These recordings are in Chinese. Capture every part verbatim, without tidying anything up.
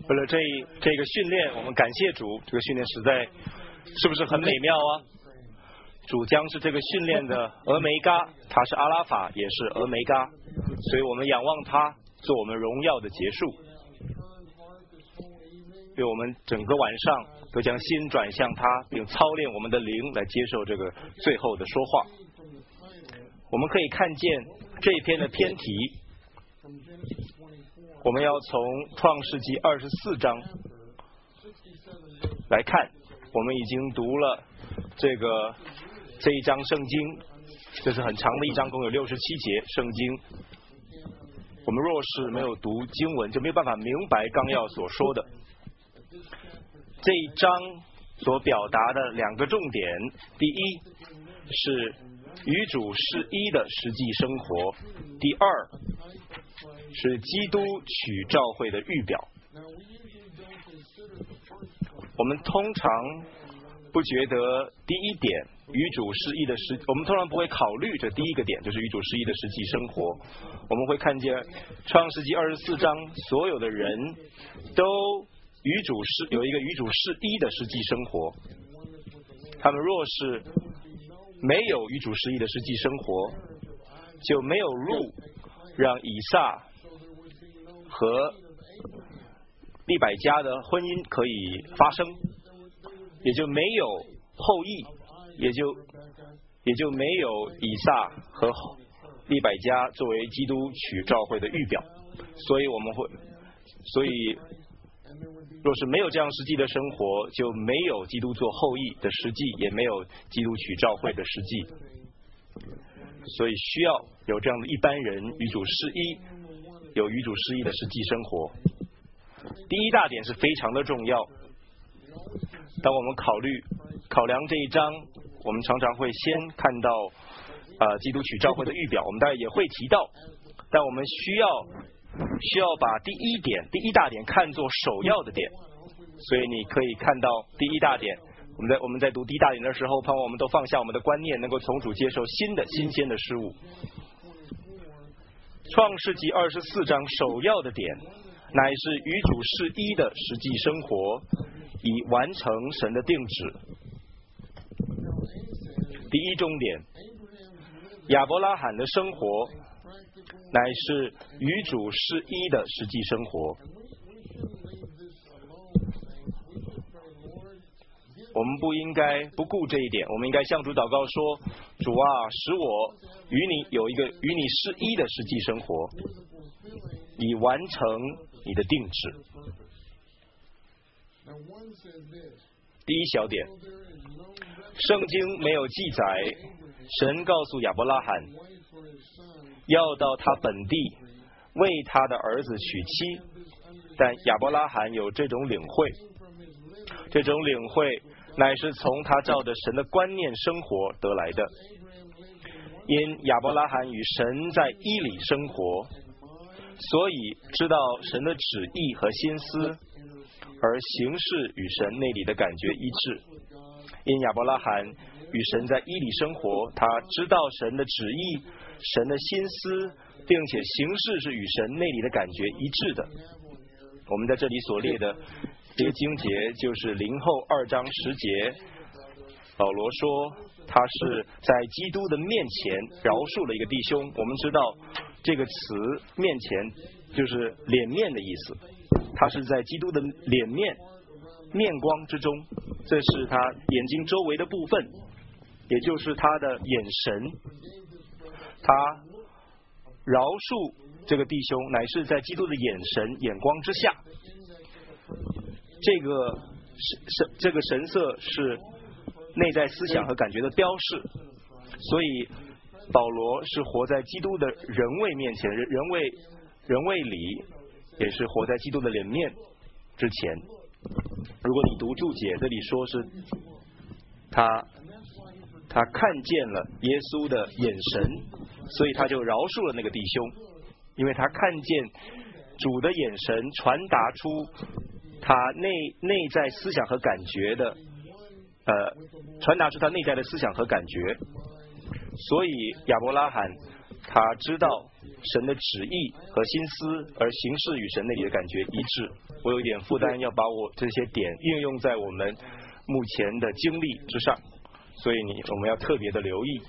为了这这个训练，我们感谢主，这个训练实在是不是很美妙啊？主将是这个训练的俄梅嘎，他是阿拉法，也是俄梅嘎，所以我们仰望他做我们荣耀的结束。愿我们整个晚上都将心转向他，并操练我们的灵来接受这个最后的说话。我们可以看见这一篇的篇题，我们要从创世纪二十四章来看。我们已经读了这个这一章圣经，这是很长的一章，共有六十七节圣经。我们若是没有读经文，就没有办法明白纲要所说的。这一章所表达的两个重点，第一是与主是一的实际生活，第二是基督取召会的预表。我们通常不觉得第一点与主是一的实，我们通常不会考虑这第一个点，就是与主是一的实际生活。我们会看见创世纪二十四章所有的人都与主是有一个与主是一的实际生活。他们若是没有与主是一的实际生活，就没有路让以撒和利百加的婚姻可以发生，也就没有后裔，也就也就没有以撒和利百加作为基督取召会的预表。所以我们会，所以若是没有这样实际的生活，就没有基督做后裔的实际，也没有基督取召会的实际。所以需要有这样的一般人与主是一，有与主是一的实际生活。第一大点是非常的重要。当我们考虑考量这一章，我们常常会先看到呃基督取召会的预表，我们当然也会提到，但我们需要需要把第一点第一大点看作首要的点。所以你可以看到第一大点，我们在我们在读第一大点的时候，盼望我们都放下我们的观念，能够从主接受新的新鲜的事物。创世纪二十四章首要的点乃是与主是一的实际生活，以完成神的定旨。第一终点，亚伯拉罕的生活乃是与主是一的实际生活。我们不应该不顾这一点，我们应该向主祷告说：主啊，使我与你有一个与你是一的实际生活，以完成你的定旨。第一小点，圣经没有记载神告诉亚伯拉罕要到他本地为他的儿子娶妻，但亚伯拉罕有这种领会，这种领会乃是从他照着神的观念生活得来的。因亚伯拉罕与神在一里生活，所以知道神的旨意和心思，而行事与神内里的感觉一致。因亚伯拉罕与神在一里生活，他知道神的旨意、神的心思，并且行事是与神内里的感觉一致的。我们在这里所列的这个经节就是林后二章十节，保罗说他是在基督的面前饶恕了一个弟兄。我们知道这个词面前就是脸面的意思，他是在基督的脸面面光之中，这是他眼睛周围的部分，也就是他的眼神。他饶恕这个弟兄乃是在基督的眼神眼光之下。这个神这个神色是内在思想和感觉的标示，所以保罗是活在基督的人位面前，人人位人位里，也是活在基督的脸面之前。如果你读注解，这里说是他他看见了耶稣的眼神，所以他就饶恕了那个弟兄，因为他看见主的眼神传达出他内内在思想和感觉的，呃，传达出他内在的思想和感觉。所以亚伯拉罕他知道神的旨意和心思，而行事与神那里的感觉一致。我有一点负担，要把我这些点应用在我们目前的经历之上，所以你我们要特别的留意。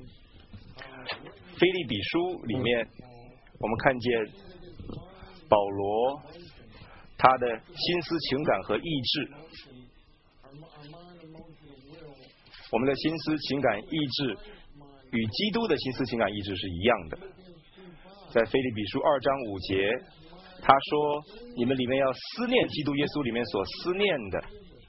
腓立比书里面，我们看见保罗他的心思、情感和意志，我们的心思、情感、意志与基督的心思、情感、意志是一样的。在腓立比书二章五节，他说：“你们里面要思念基督耶稣里面所思念的，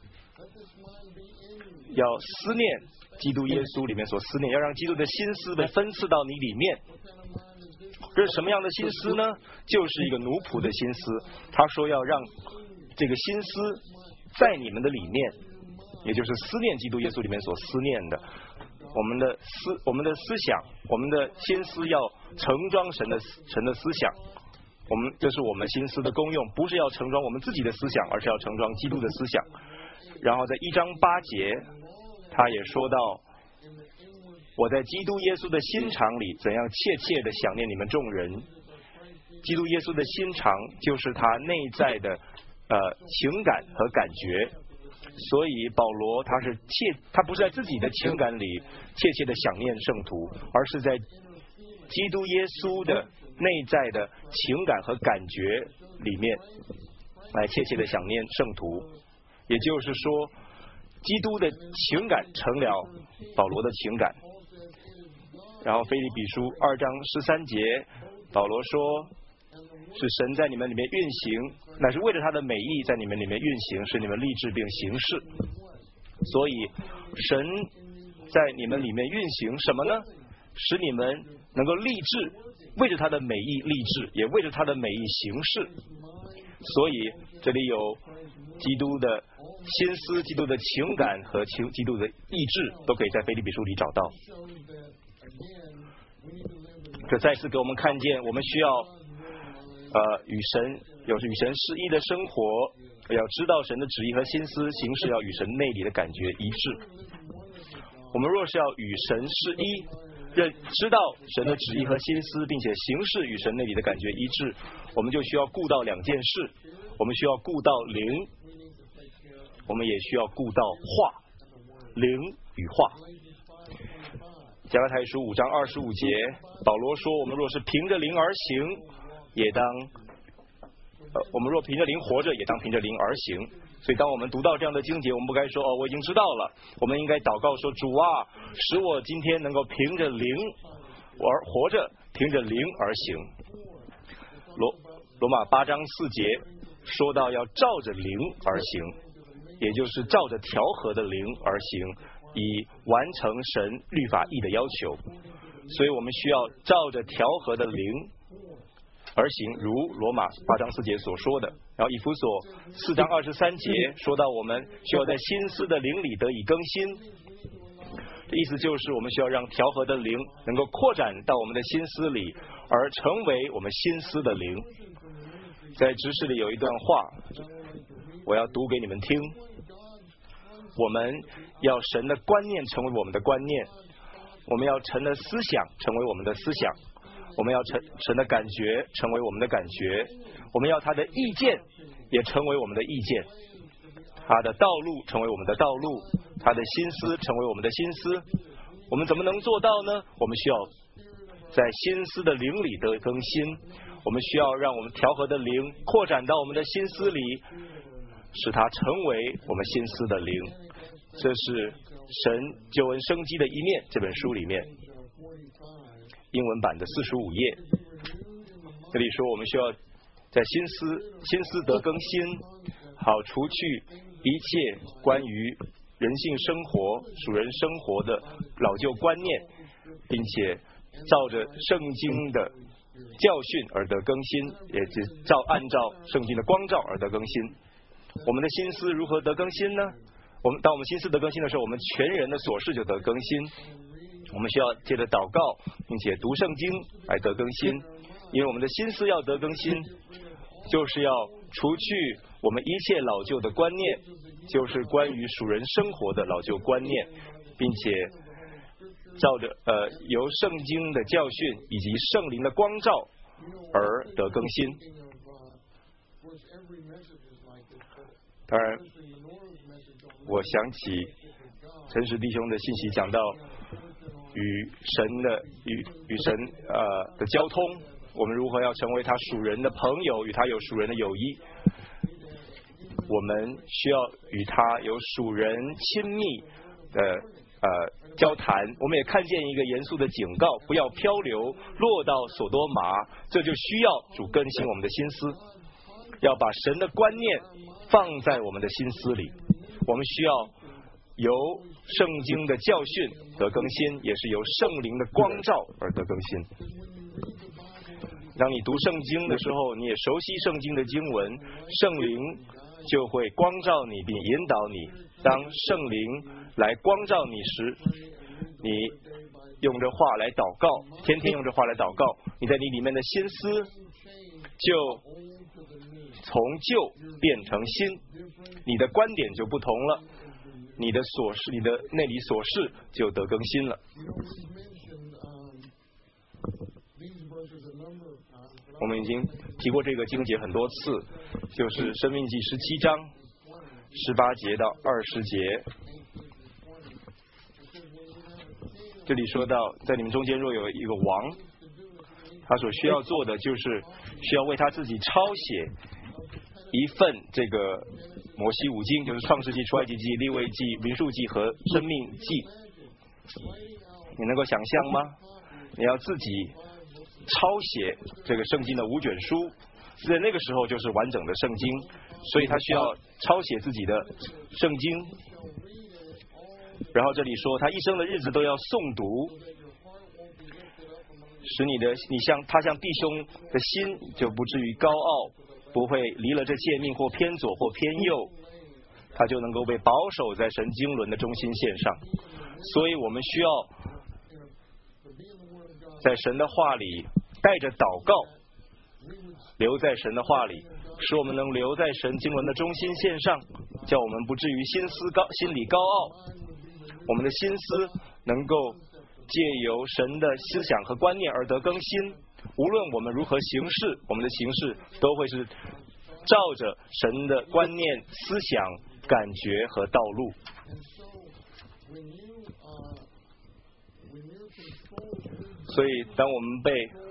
要思念基督耶稣里面所思念，要让基督的心思被分赐到你里面。”这是什么样的心思呢？就是一个奴仆的心思。他说要让这个心思在你们的里面，也就是思念基督耶稣里面所思念的。我们的思，我们的思想，我们的心思要盛装神的神的思想。我们这是我们心思的功用，不是要盛装我们自己的思想，而是要盛装基督的思想。然后在一章八节，他也说到：“我在基督耶稣的心肠里，怎样切切的想念你们众人。”基督耶稣的心肠就是他内在的呃情感和感觉。所以保罗他是切，他不是在自己的情感里切切的想念圣徒，而是在基督耶稣的内在的情感和感觉里面来切切的想念圣徒。也就是说，基督的情感成了保罗的情感。然后腓立比书二章十三节，保罗说：“是神在你们里面运行，乃是为了他的美意在你们里面运行，使你们立志并行事。”所以神在你们里面运行什么呢？使你们能够立志，为着他的美意立志，也为着他的美意行事。所以这里有基督的心思、基督的情感和情基督的意志，都可以在腓立比书里找到。这再次给我们看见，我们需要呃与神有与神是一的生活，要知道神的旨意和心思，行事要与神内里的感觉一致。我们若是要与神是一，认知道神的旨意和心思，并且行事与神内里的感觉一致，我们就需要顾到两件事。我们需要顾到灵，我们也需要顾到话，灵与话。加拉太书五章二十五节，保罗说：“我们若是凭着灵而行，也当呃，我们若凭着灵活着，也当凭着灵而行。”所以，当我们读到这样的经节，我们不该说：“哦，我已经知道了。”我们应该祷告说：“主啊，使我今天能够凭着灵而活着，凭着灵而行。”罗罗马八章四节说到要照着灵而行，也就是照着调和的灵而行，以完成神律法义的要求。所以我们需要照着调和的灵而行，如罗马八章四节所说的。然后以弗所四章二十三节说到我们需要在心思的灵里得以更新，这意思就是我们需要让调和的灵能够扩展到我们的心思里，而成为我们心思的灵。在知识里有一段话，我要读给你们听。我们要神的观念成为我们的观念，我们要神的思想成为我们的思想，我们要神神的感觉成为我们的感觉，我们要他的意见也成为我们的意见，他的道路成为我们的道路，他的心思成为我们的心思。我们怎么能做到呢？我们需要在心思的灵里得更新，我们需要让我们调和的灵扩展到我们的心思里，使它成为我们心思的灵。这是神救恩生机的一面这本书里面英文版的四十五页，这里说我们需要在心思心思得更新，好除去一切关于人性生活属人生活的老旧观念，并且照着圣经的教训而得更新，也是照按照圣经的光照而得更新。我们的心思如何得更新呢？我们当我们心思得更新的时候，我们全人的琐事就得更新。我们需要借着祷告并且读圣经来得更新，因为我们的心思要得更新，就是要除去我们一切老旧的观念，就是关于属人生活的老旧观念，并且照着呃由圣经的教训以及圣灵的光照而得更新。当然，我想起陈实弟兄的信息，讲到与神的与与神呃的交通，我们如何要成为他属人的朋友，与他有属人的友谊。我们需要与他有属人亲密的呃交谈。我们也看见一个严肃的警告，不要漂流落到所多玛，这就需要主更新我们的心思，要把神的观念放在我们的心思里。我们需要由圣经的教训得更新，也是由圣灵的光照而得更新。当你读圣经的时候，你也熟悉圣经的经文，圣灵就会光照你并引导你。当圣灵来光照你时，你用这话来祷告，天天用这话来祷告，你在你里面的心思就从旧变成新，你的观点就不同了，你的所事，你的内里所事就得更新了。我们已经提过这个经节很多次，就是申命记十七章十八节到二十节。这里说到，在你们中间若有一个王，他所需要做的就是需要为他自己抄写一份这个摩西五经，就是创世纪、出埃及记、利未记、民数记和申命记。你能够想象吗？你要自己抄写这个圣经的五卷书，在那个时候就是完整的圣经，所以他需要抄写自己的圣经。然后这里说，他一生的日子都要诵读，使你的你像他像弟兄的心就不至于高傲，不会离了这诫命或偏左或偏右，他就能够被保守在神经纶的中心线上。所以我们需要在神的话里带着祷告，留在神的话里，使我们能留在神经纶的中心线上，叫我们不至于心思高心里高傲，我们的心思能够借由神的思想和观念而得更新。无论我们如何行事，我们的行事都会是照着神的观念、思想、感觉和道路。所以当我们被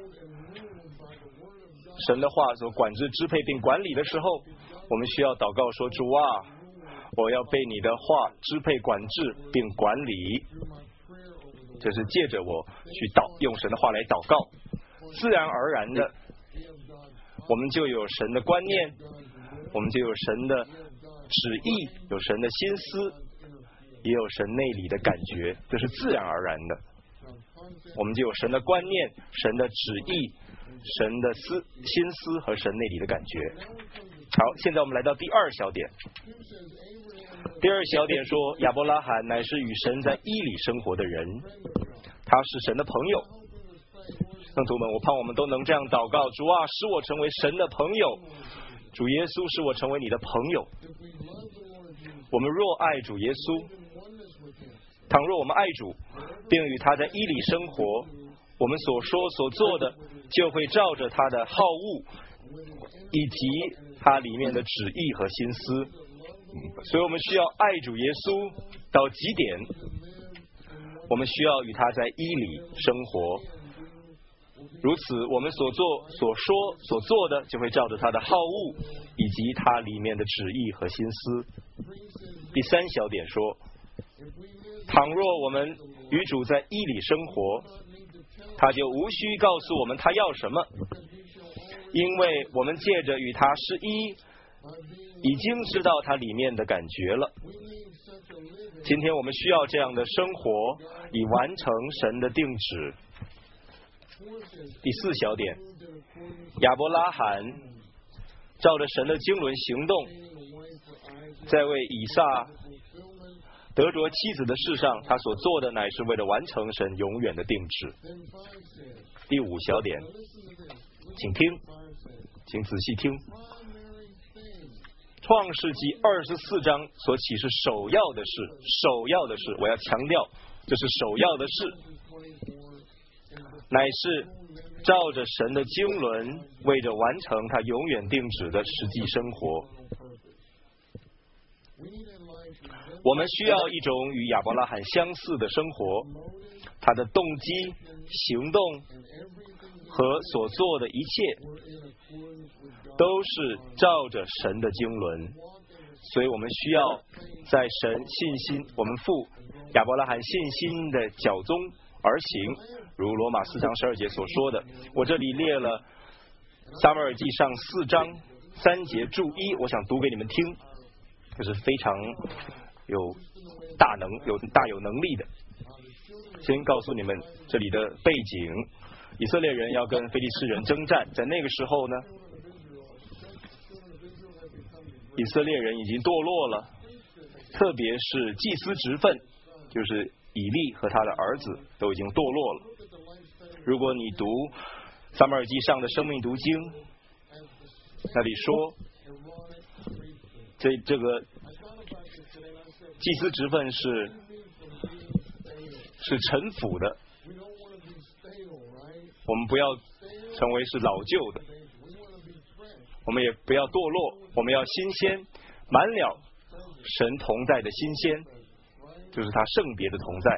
神的话所管制、支配并管理的时候，我们需要祷告说，主啊，我要被你的话支配、管制并管理。这是借着我去祷用神的话来祷告，自然而然的我们就有神的观念，我们就有神的旨意，有神的心思，也有神内里的感觉，这是自然而然的。我们就有神的观念、神的旨意、神的思心思和神内里的感觉。好，现在我们来到第二小点。第二小点说，亚伯拉罕乃是与神在伊里生活的人，他是神的朋友。圣徒们，我盼我们都能这样祷告，主啊，使我成为神的朋友，主耶稣，使我成为你的朋友。我们若爱主耶稣，倘若我们爱主，并与他在伊里生活，我们所说所做的就会照着他的好恶以及他里面的旨意和心思。所以我们需要爱主耶稣到极点，我们需要与他在伊里生活，如此我们所做所说所做的就会照着他的好恶以及他里面的旨意和心思。第三小点说，倘若我们与主在伊里生活，他就无需告诉我们他要什么，因为我们借着与他是一，已经知道他里面的感觉了。今天我们需要这样的生活，以完成神的定旨。第四小点，亚伯拉罕照着神的经纶行动，在为以撒得着妻子的事上，他所做的乃是为了完成神永远的定旨。第五小点，请听，请仔细听。创世纪二十四章所启示首要的是，首要的是，我要强调这是首要的事，乃是照着神的经纶，为着完成他永远定旨的实际生活。我们需要一种与亚伯拉罕相似的生活，他的动机、行动和所做的一切都是照着神的经纶，所以我们需要在神信心，我们负亚伯拉罕信心的脚踪而行，如罗马四章十二节所说的。我这里列了撒母耳记上四章三节注一，我想读给你们听，这是非常有大能、有大有能力的。先告诉你们这里的背景：以色列人要跟非利士人征战，在那个时候呢，以色列人已经堕落了，特别是祭司职分，就是以利和他的儿子都已经堕落了。如果你读撒母耳记上的生命读经，那里说这这个祭司职分是是臣服的，我们不要成为是老旧的，我们也不要堕落，我们要新鲜，满了神同在的新鲜，就是他圣别的同在。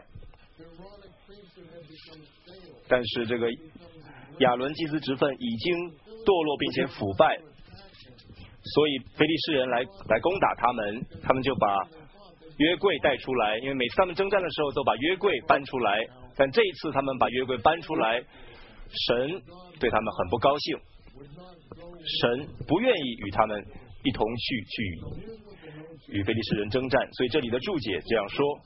但是这个亚伦祭司职分已经堕落并且腐败，所以非利士人来来攻打他们，他们就把约柜带出来，因为每次他们征战的时候都把约柜搬出来，但这一次他们把约柜搬出来，神对他们很不高兴，神不愿意与他们一同去去与非利士人征战，所以这里的注解这样说：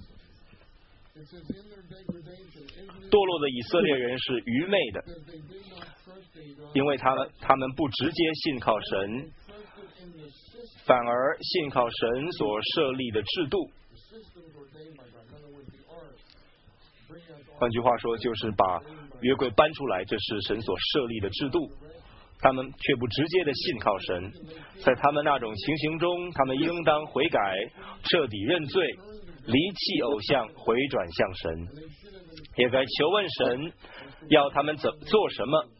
堕落的以色列人是愚昧的，因为他们他们不直接信靠神，反而信靠神所设立的制度。换句话说，就是把约柜搬出来，这是神所设立的制度。他们却不直接的信靠神，在他们那种情形中，他们应当悔改，彻底认罪，离弃偶像，回转向神，也该求问神要他们怎做什么。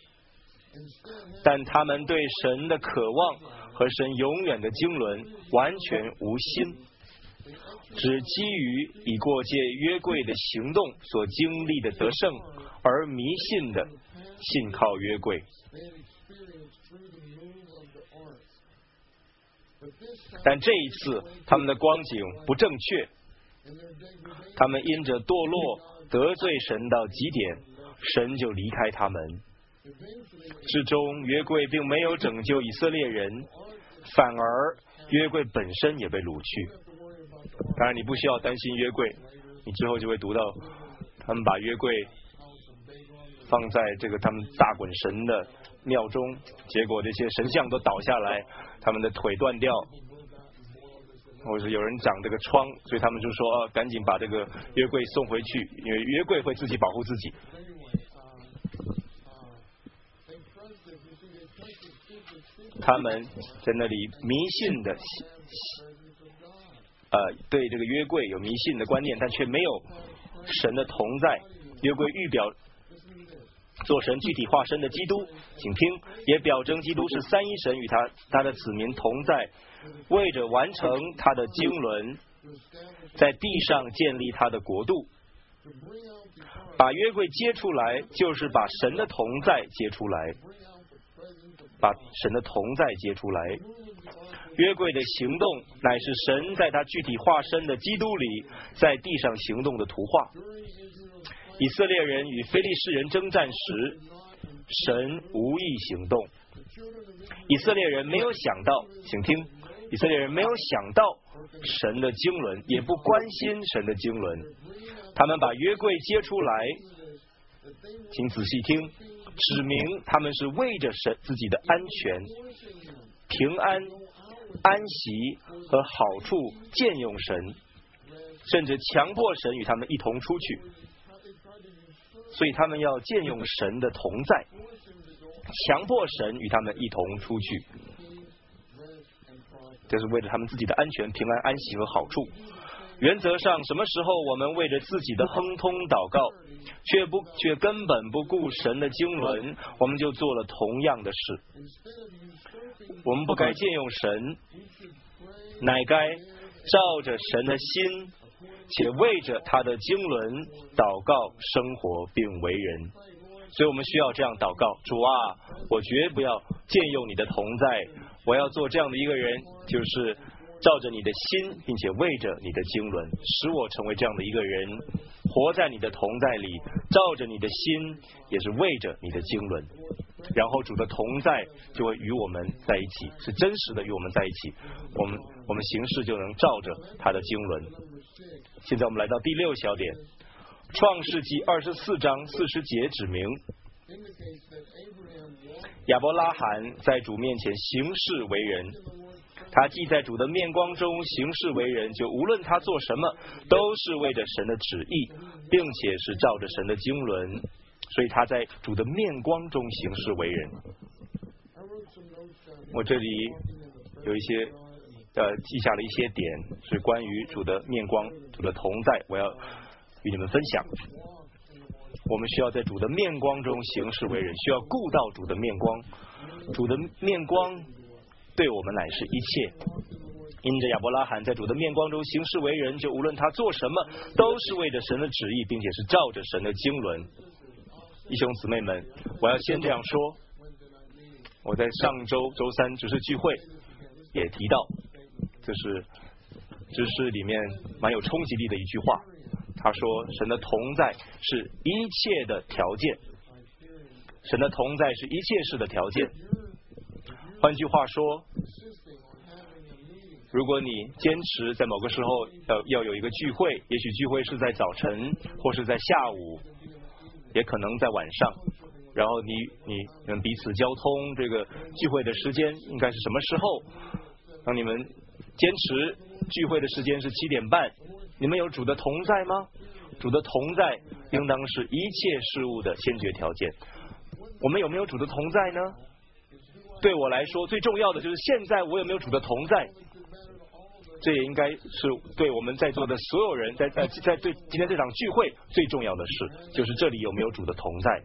但他们对神的渴望和神永远的经纶完全无心，只基于已过界约柜的行动所经历的得胜而迷信的信靠约柜。但这一次他们的光景不正确，他们因着堕落得罪神到极点，神就离开他们。至终约柜并没有拯救以色列人，反而约柜本身也被掳去。当然你不需要担心约柜，你之后就会读到他们把约柜放在这个他们大滚神的庙中，结果这些神像都倒下来，他们的腿断掉，或者有人长这个疮，所以他们就说、啊、赶紧把这个约柜送回去，因为约柜会自己保护自己。他们在那里迷信的呃，对这个约柜有迷信的观念，但却没有神的同在。约柜预表做神具体化身的基督，请听，也表征基督是三一神与他他的子民同在，为着完成他的经纶，在地上建立他的国度。把约柜接出来，就是把神的同在接出来，把神的同在接出来。约柜的行动乃是神在他具体化身的基督里在地上行动的图画。以色列人与非利士人征战时，神无意行动。以色列人没有想到，请听，以色列人没有想到神的经纶，也不关心神的经纶。他们把约柜接出来，请仔细听，指明他们是为着神自己的安全、平安、安息和好处践用神，甚至强迫神与他们一同出去。所以他们要践用神的同在，强迫神与他们一同出去，这是为了他们自己的安全、平安、安息和好处。 原则上，什么时候我们为着自己的亨通祷告，却不却根本不顾神的经纶，我们就做了同样的事。我们不该借用神，乃该照着神的心，且为着他的经纶祷告生活并为人。所以我们需要这样祷告：主啊，我绝不要借用你的同在，我要做这样的一个人，就是照着你的心，并且为着你的经纶，使我成为这样的一个人，活在你的同在里，照着你的心，也是为着你的经纶。然后主的同在就会与我们在一起，是真实的与我们在一起，我们我们行事就能照着他的经纶。现在我们来到第六小点，创世纪二十四章四十节指明，亚伯拉罕在主面前行事为人，他既在主的面光中行事为人，就无论他做什么，都是为着神的旨意，并且是照着神的经纶，所以他在主的面光中行事为人。我这里有一些呃记下了一些点，是关于主的面光、主的同在，我要与你们分享。我们需要在主的面光中行事为人，需要顾到主的面光。主的面光对我们乃是一切。因着亚伯拉罕在主的面光中行事为人，就无论他做什么，都是为着神的旨意，并且是照着神的经纶。弟兄姊妹们，我要先这样说。我在上周周三执事聚会也提到，这是知识里面蛮有冲击力的一句话。他说神的同在是一切的条件，神的同在是一切事的条件。换句话说，如果你坚持在某个时候要要有一个聚会，也许聚会是在早晨或是在下午，也可能在晚上，然后你你们彼此交通，这个聚会的时间应该是什么时候？当你们坚持聚会的时间是七点半，你们有主的同在吗？主的同在应当是一切事物的先决条件。我们有没有主的同在呢？对我来说，最重要的就是现在我有没有主的同在。这也应该是对我们在座的所有人，在在在对今天这场聚会最重要的事，就是这里有没有主的同在。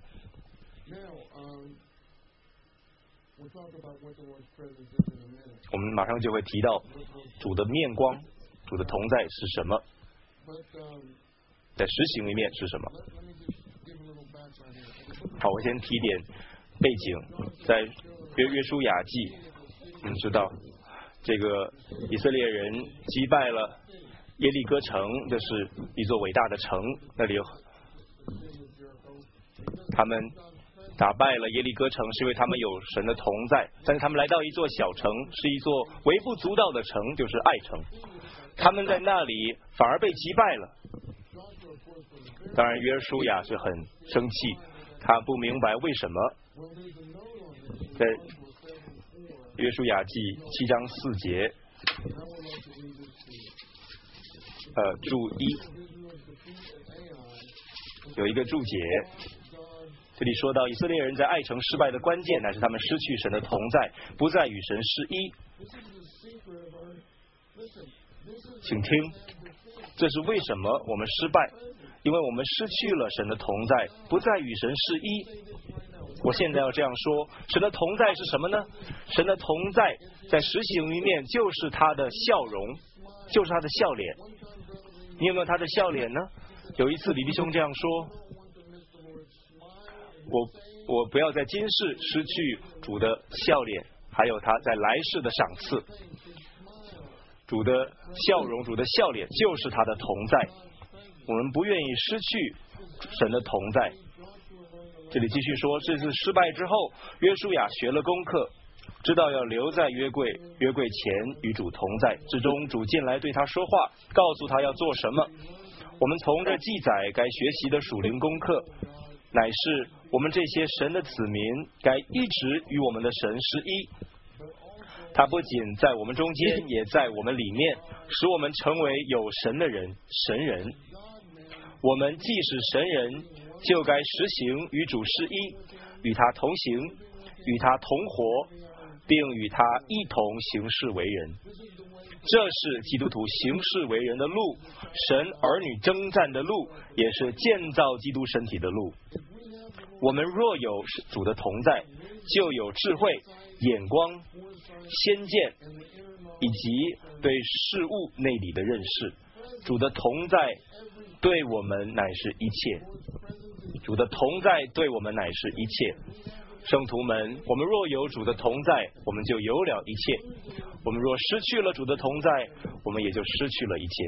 我们马上就会提到主的面光、主的同在是什么，在实行里面是什么。好，我先提点背景，在约约书亚记，我们知道这个以色列人击败了耶利哥城，这是一座伟大的城，那里有他们打败了耶利哥城，是因为他们有神的同在。但是他们来到一座小城，是一座微不足道的城，就是爱城，他们在那里反而被击败了。当然约书亚是很生气，他不明白为什么。在约书亚记七章四节，呃，注一有一个注解，这里说到以色列人在爱城失败的关键乃是他们失去神的同在，不再与神是一。请听，这是为什么我们失败？因为我们失去了神的同在，不再与神是一。我现在要这样说，神的同在是什么呢？神的同在在实行里面就是他的笑容，就是他的笑脸。你有没有他的笑脸呢？有一次李弟兄这样说，我我不要在今世失去主的笑脸，还有他在来世的赏赐。主的笑容，主的笑脸就是他的同在，我们不愿意失去神的同在。这里继续说，这次失败之后，约书亚学了功课，知道要留在约柜约柜前与主同在之中。主进来对他说话，告诉他要做什么。我们从这记载该学习的属灵功课，乃是我们这些神的子民该一直与我们的神是一。他不仅在我们中间，也在我们里面，使我们成为有神的人，神人。我们既是神人，就该实行与主是一，与他同行，与他同活， 并与他一同行事为人。这是基督徒行事为人的路，神儿女征战的路，也是建造基督身体的路。我们若有主的同在，就有智慧、眼光、先见，以及对事物内里的认识。主的同在对我们乃是一切，主的同在对我们乃是一切。圣徒们，我们若有主的同在，我们就有了一切；我们若失去了主的同在，我们也就失去了一切。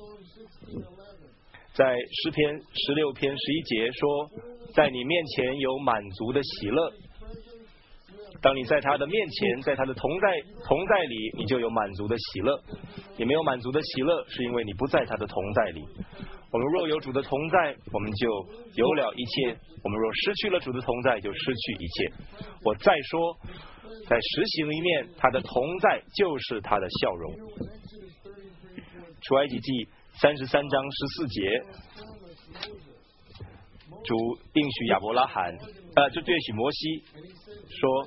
在诗篇十六篇十一节说，在你面前有满足的喜乐。当你在他的面前，在他的同在同在里，你就有满足的喜乐。你没有满足的喜乐，是因为你不在他的同在里。我们若有主的同在，我们就有了一切；我们若失去了主的同在，就失去一切。我再说，在实行一面，他的同在就是他的笑容。出埃及记三十三章十四节，主应许亚伯拉罕，呃，就应许摩西说，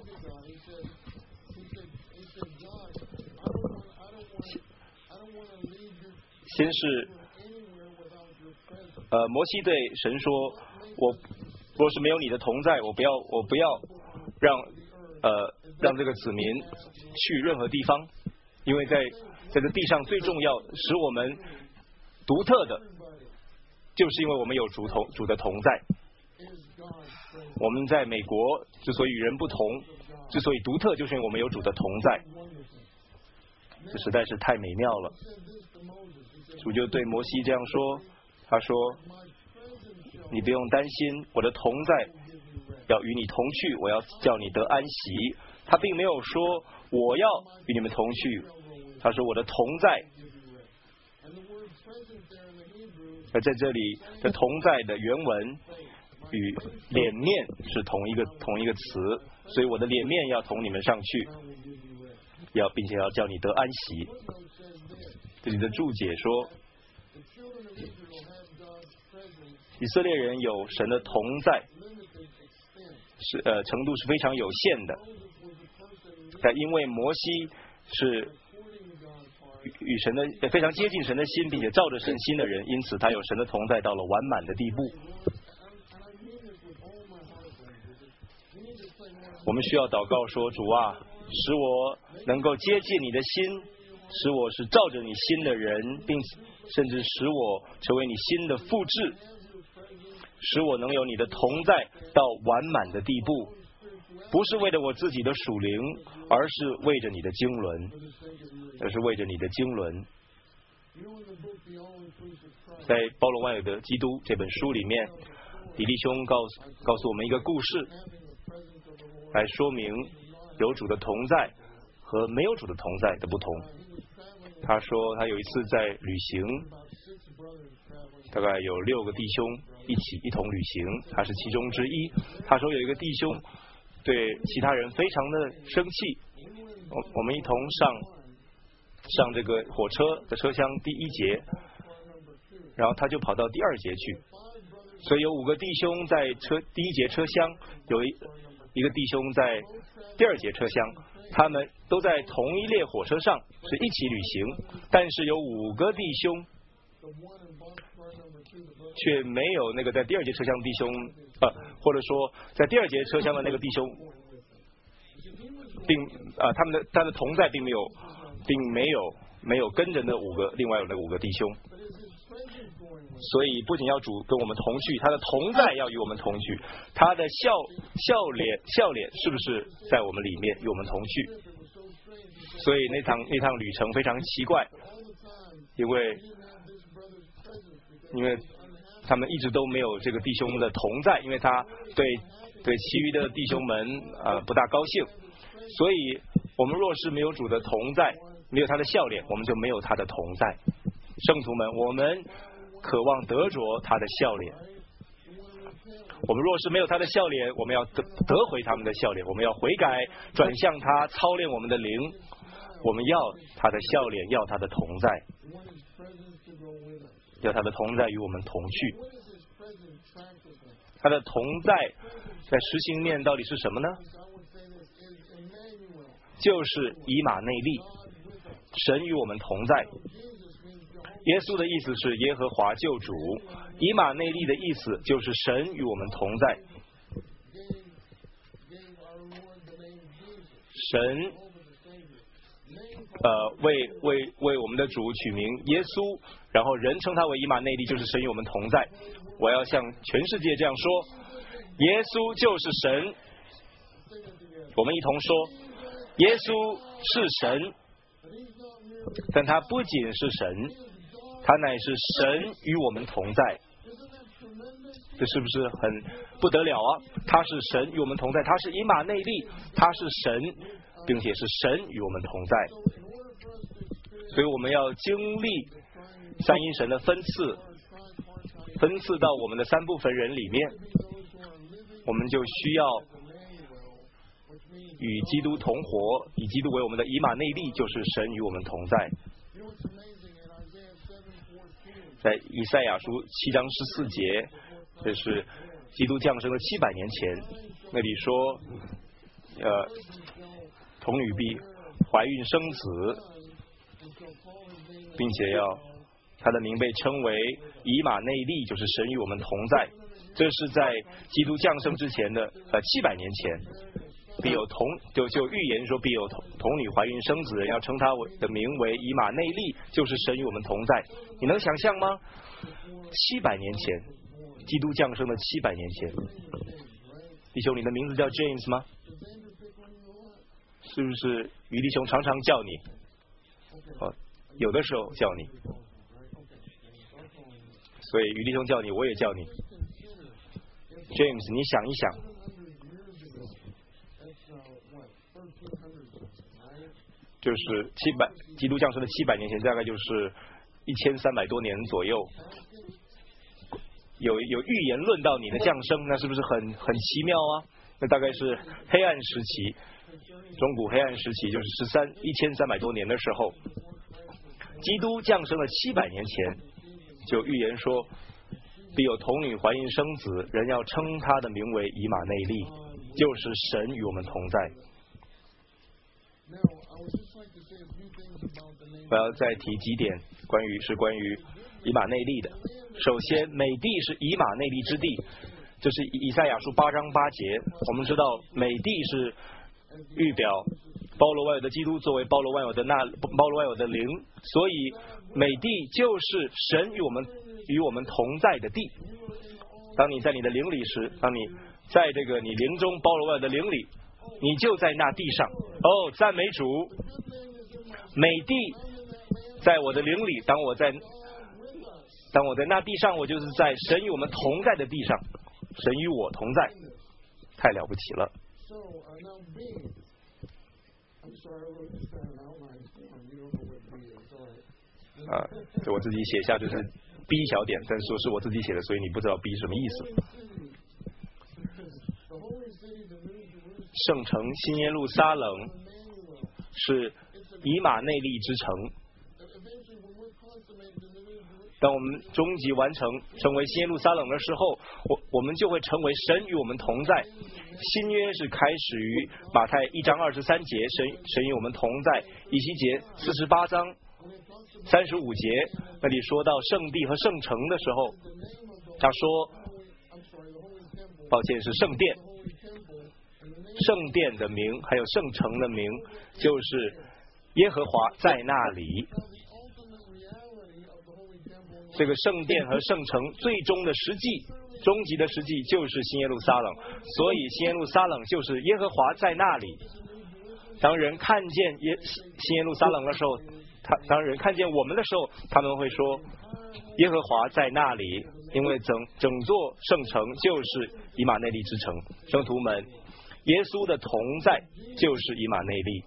先是呃，摩西对神说，我若是没有你的同在，我不要我不要让呃让这个子民去任何地方，因为在在这地上最重要使我们独特的，就是因为我们有主同主的同在。我们在美国之所以与人不同，之所以独特，就是因为我们有主的同在。这实在是太美妙了。主就对摩西这样说，他说，你不用担心，我的同在要与你同去，我要叫你得安息。他并没有说我要与你们同去，他说我的同在。而在这里的同在的原文与脸面是同一个同一个词，所以我的脸面要同你们上去，要并且要叫你得安息。这里的注解说，以色列人有神的同在，是呃程度是非常有限的，但因为摩西是与神的非常接近神的心，并且照着神心的人，因此他有神的同在到了完满的地步。我们需要祷告说，主啊，使我能够接近你的心，使我是照着你心的人，并甚至使我成为你心的复制，使我能有你的同在到完满的地步，不是为了我自己的属灵，而是为着你的经纶，而是为着你的经纶。在《包罗万有的基督》这本书里面，李弟兄告诉告诉我们一个故事，来说明有主的同在和没有主的同在的不同。他说他有一次在旅行，大概有六个弟兄一起一同旅行，他是其中之一。他说有一个弟兄对其他人非常的生气，我我们一同上上这个火车的车厢第一节，然后他就跑到第二节去，所以有五个弟兄在车第一节车厢，有一一个弟兄在第二节车厢，他们都在同一列火车上，是一起旅行，但是有五个弟兄却没有那个在第二节车厢的弟兄，呃，或者说在第二节车厢的那个弟兄，并啊、呃、他们的他的同在并没有，并没有没有跟着那五个另外有那五个弟兄。所以不仅要主跟我们同去，他的同在要与我们同去，他的笑笑脸笑脸是不是在我们里面与我们同去？所以那趟那趟旅程非常奇怪，因为因为他们一直都没有这个弟兄的同在，因为他对对其余的弟兄们呃不大高兴，所以我们若是没有主的同在，没有他的笑脸，我们就没有他的同在。圣徒们，我们渴望得着他的笑脸，我们若是没有他的笑脸，我们要得得回他们的笑脸，我们要悔改，转向他，操练我们的灵，我们要他的笑脸，要他的同在，要他的同在与我们同去。他的同在在实行面到底是什么呢？ 就是以马内利，神与我们同在。耶稣的意思是耶和华救主，以马内利的意思就是神与我们同在。神呃为为为我们的主取名耶稣，然后人称他为以马内利，就是神与我们同在。我要向全世界这样说，耶稣就是神。我们一同说，耶稣是神，但他不仅是神，他乃是神与我们同在。这是不是很不得了啊？他是神与我们同在，他是以马内利，他是神，并且是神与我们同在。所以我们要经历三一神的分赐，分赐到我们的三部分人里面，我们就需要与基督同活，以基督为我们的以马内利，就是神与我们同在。在以赛亚书七章十四节，这是基督降生的七百年前，那里说，呃，童女必怀孕生子，并且要他的名被称为以马内利，就是神与我们同在。这是在基督降生之前的呃七百年前，必有童就就预言说必有童童女怀孕生子，人要称他的名为以马内利，就是神与我们同在。你能想象吗？七百年前，基督降生的七百年前，弟兄，你的名字叫 James 吗？是不是于弟兄常常叫你？哦，有的时候叫你，所以于弟兄叫你，我也叫你 James。你想一想，就是七百基督降生的七百年前，大概就是一千三百多年左右，有有预言论到你的降生，那是不是很很奇妙啊？那大概是黑暗时期，中古黑暗时期，就是十三一千三百多年的时候，基督降生了七百年前，就预言说必有童女怀孕生子，人要称他的名为以马内利，就是神与我们同在。我要再提几点关于是关于以马内利的。首先，美地是以马内利之地，这是以赛亚书八章八节。我们知道美地是预表包罗万有的基督作为包罗万有的那包罗万有的灵，所以美地就是神与我们与我们同在的地。当你在你的灵里时，当你在这个你灵中包罗万有的灵里，你就在那地上。哦，赞美主！美地在我的灵里，当我在当我在那地上，我就是在神与我们同在的地上，神与我同在，太了不起了。啊，这我自己写下，就是 B 小点，但是说是我自己写的，所以你不知道 B 什么意思。圣城新耶路撒冷是以马内利之城。当我们终极完成成为新耶路撒冷的时候，我我们就会成为神与我们同在。新约是开始于马太一章二十三节，神神与我们同在。以西结四十八章三十五节那里说到圣地和圣城的时候，他说，抱歉是圣殿，圣殿的名还有圣城的名，就是耶和华在那里。这个圣殿和圣城最终的实际终极的实际就是新耶路撒冷，所以新耶路撒冷就是耶和华在那里。当人看见耶新耶路撒冷的时候，他当人看见我们的时候，他们会说耶和华在那里，因为整整座圣城就是以马内利之城。圣徒们，耶稣的同在就是以马内利，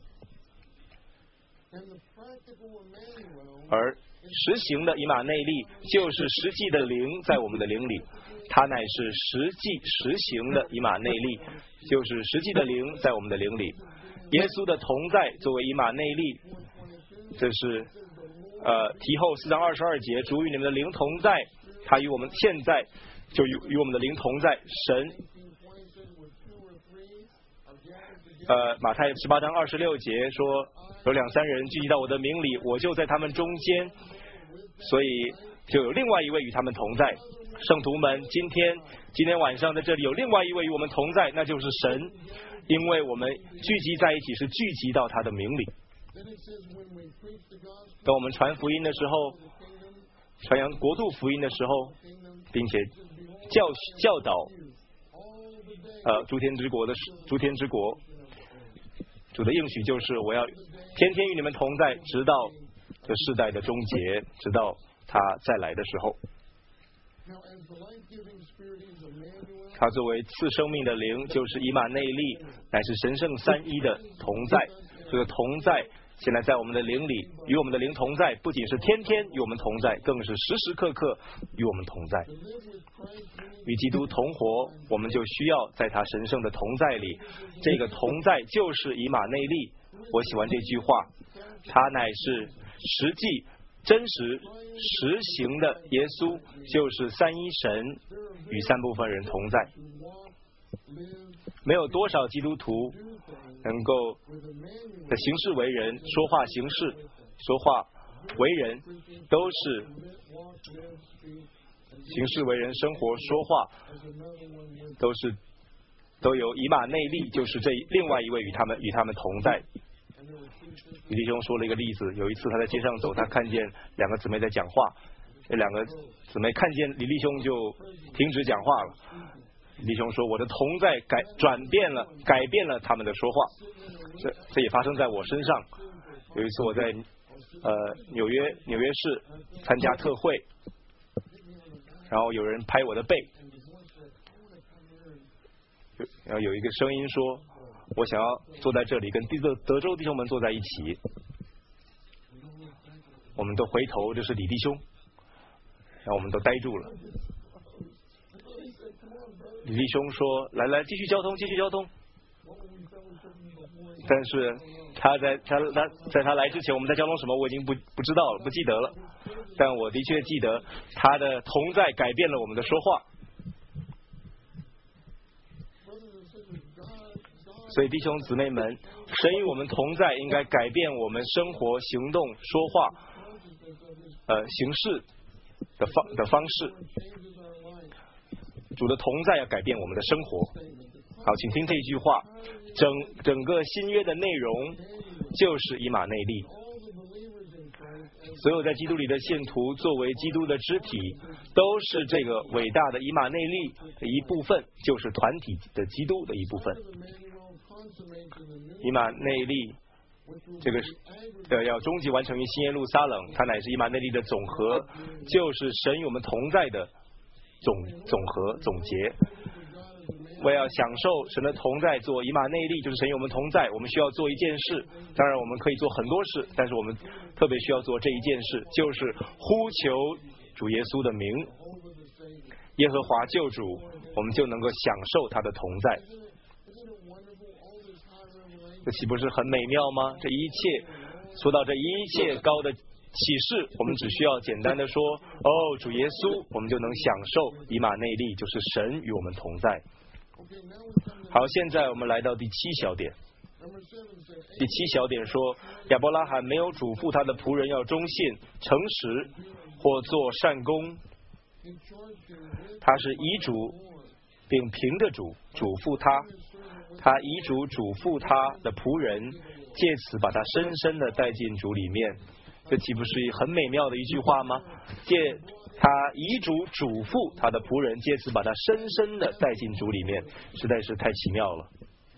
而实行的以马内利就是实际的灵在我们的灵里，它乃是实际实行的以马内利，就是实际的灵在我们的灵里。耶稣的同在作为以马内利，这是呃提后四章二十二节，主与你们的灵同在，他与我们现在就与与我们的灵同在。神呃，马太十八章二十六节说，有两三人聚集到我的名里，我就在他们中间，所以就有另外一位与他们同在。圣徒们，今天今天晚上在这里有另外一位与我们同在，那就是神，因为我们聚集在一起是聚集到他的名里。当我们传福音的时候，传扬国度福音的时候，并且教教导呃诸天之国的诸天之国，主的应许就是我要天天与你们同在，直到这世代的终结，直到他再来的时候。他作为赐生命的灵，就是以马内利，乃是神圣三一的同在。这个同在现在在我们的灵里，与我们的灵同在，不仅是天天与我们同在，更是时时刻刻与我们同在。与基督同活，我们就需要在他神圣的同在里。这个同在就是以马内利。我喜欢这句话，他乃是实际真实实行的耶稣，就是三一神与三部分人同在。没有多少基督徒能够的行事为人、说话行事、说话为人，都是行事为人、生活说话，都是都有以马内利，就是这另外一位与他们与他们同在。李弟兄说了一个例子，有一次他在街上走，他看见两个姊妹在讲话，这两个姊妹看见李弟兄就停止讲话了。李弟兄说：“我的同在改转变了，改变了他们的说话。”这这也发生在我身上。有一次我在呃纽约纽约市参加特会，然后有人拍我的背，然后有一个声音说：“我想要坐在这里，跟德德州弟兄们坐在一起。”我们都回头，这是李弟兄，然后我们都呆住了。李弟兄说：“来来，继续交通，继续交通。”但是他在他他在他来之前，我们在交通什么，我已经不不知道了，不记得了。但我的确记得他的同在改变了我们的说话。所以弟兄姊妹们，神与我们同在，应该改变我们生活、行动、说话、呃行事的方的方式。主的同在要改变我们的生活。好，请听这句话，整整个新约的内容就是以马内利。所有在基督里的信徒，作为基督的肢体，都是这个伟大的以马内利的一部分，就是团体的基督的一部分。以马内利这个呃要终极完成于新耶路撒冷，它乃是以马内利的总和，就是神与我们同在的总总和总结。为要享受神的同在，做以马内利，就是神与我们同在，我们需要做一件事。当然我们可以做很多事，但是我们特别需要做这一件事，就是呼求主耶稣的名，耶和华救主，我们就能够享受他的同在。这岂不是很美妙吗？这一切说到这一切高的启示，我们只需要简单的说：哦，主耶稣，我们就能享受以马内利，就是神与我们同在。好，现在我们来到第七小点。第七小点说，亚伯拉罕没有嘱咐他的仆人要忠信、诚实或做善功，他是遗嘱并凭着主嘱咐他，他遗嘱嘱咐他的仆人，借此把他深深的带进主里面。这岂不是很美妙的一句话吗？借他遗嘱嘱咐他的仆人，借此把他深深的带进主里面，实在是太奇妙了。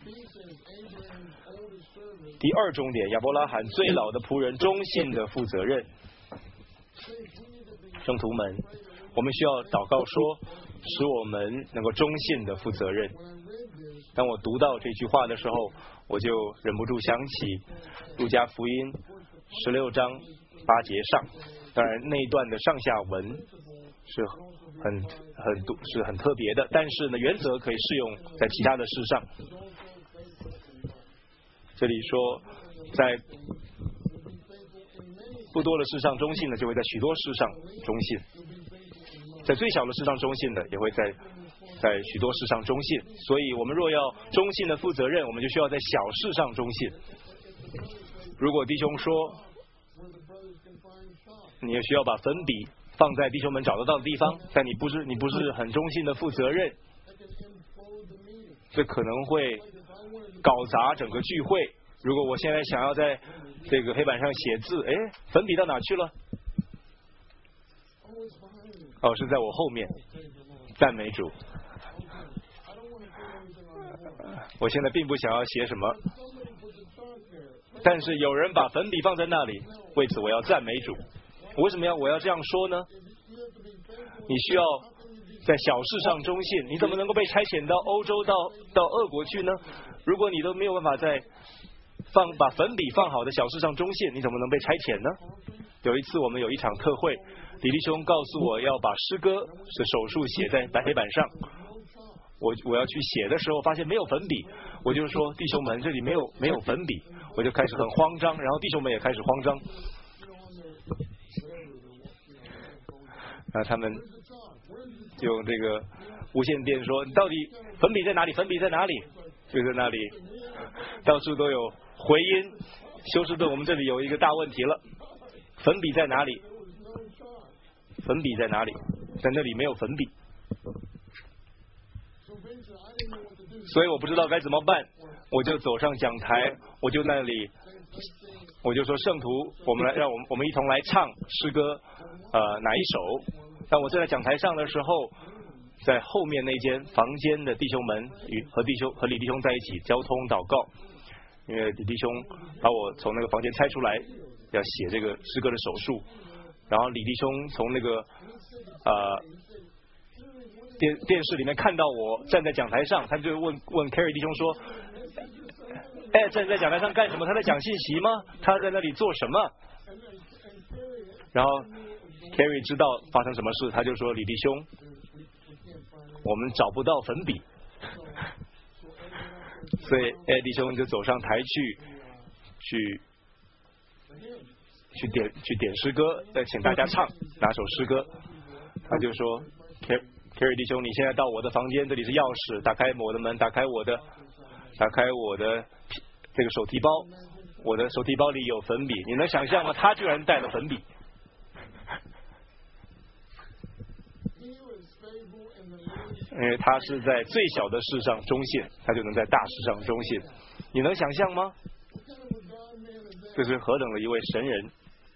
第二重点，亚伯拉罕最老的仆人忠信的负责任。圣徒们，我们需要祷告说，使我们能够忠信的负责任。当我读到这句话的时候，我就忍不住想起路加福音十六章八节上，当然那一段的上下文是很很是很特别的，但是呢，原则可以适用在其他的事上。这里说，在不多的事上忠信的，就会在许多事上忠信；在最小的事上忠信的，也会在在许多事上忠信。所以我们若要忠信的负责任，我们就需要在小事上忠信。如果弟兄说你也需要把粉笔放在弟兄们找得到的地方，但你不是你不是很忠信的负责任，这可能会搞砸整个聚会。如果我现在想要在这个黑板上写字，哎，粉笔到哪去了？哦，是在我后面。赞美主。我现在并不想要写什么，但是有人把粉笔放在那里，为此我要赞美主。为什么要我要这样说呢？你需要在小事上忠信，你怎么能够被差遣到欧洲到到俄国去呢？如果你都没有办法在放把粉笔放好的小事上忠信，你怎么能被差遣呢？有一次我们有一场特会，李弟兄告诉我要把诗歌的手术写在白黑板上，我我要去写的时候发现没有粉笔，我就说弟兄们这里没有没有粉笔，我就开始很慌张，然后弟兄们也开始慌张，然后他们用这个无线电说你到底粉笔在哪里？粉笔在哪里？就在那里，到处都有回音。休斯顿我们这里有一个大问题了，粉笔在哪里？粉笔在哪里？在那里没有粉笔，所以我不知道该怎么办。我就走上讲台，我就那里，我就说圣徒，我们来，让我们我们一同来唱诗歌，呃，哪一首？当我站在讲台上的时候，在后面那间房间的弟兄们与和弟兄和李弟兄在一起交通祷告，因为李弟兄把我从那个房间拆出来，要写这个诗歌的手术。然后李弟兄从那个呃电电视里面看到我站在讲台上，他就问问 Kerry 弟兄说：“哎，站在讲台上干什么？他在讲信息吗？他在那里做什么？”然后 Kerry 知道发生什么事，他就说：“李弟兄，我们找不到粉笔。”所以哎，弟兄就走上台去去。去点去点诗歌，再请大家唱哪首诗歌。他就说 Kerry 弟兄，你现在到我的房间，这里是钥匙，打开我的门，打开我的打开我的这个手提包，我的手提包里有粉笔，你能想象吗？他居然带了粉笔。因为他是在最小的事上忠信，他就能在大事上忠信，你能想象吗？这是何等的一位神人！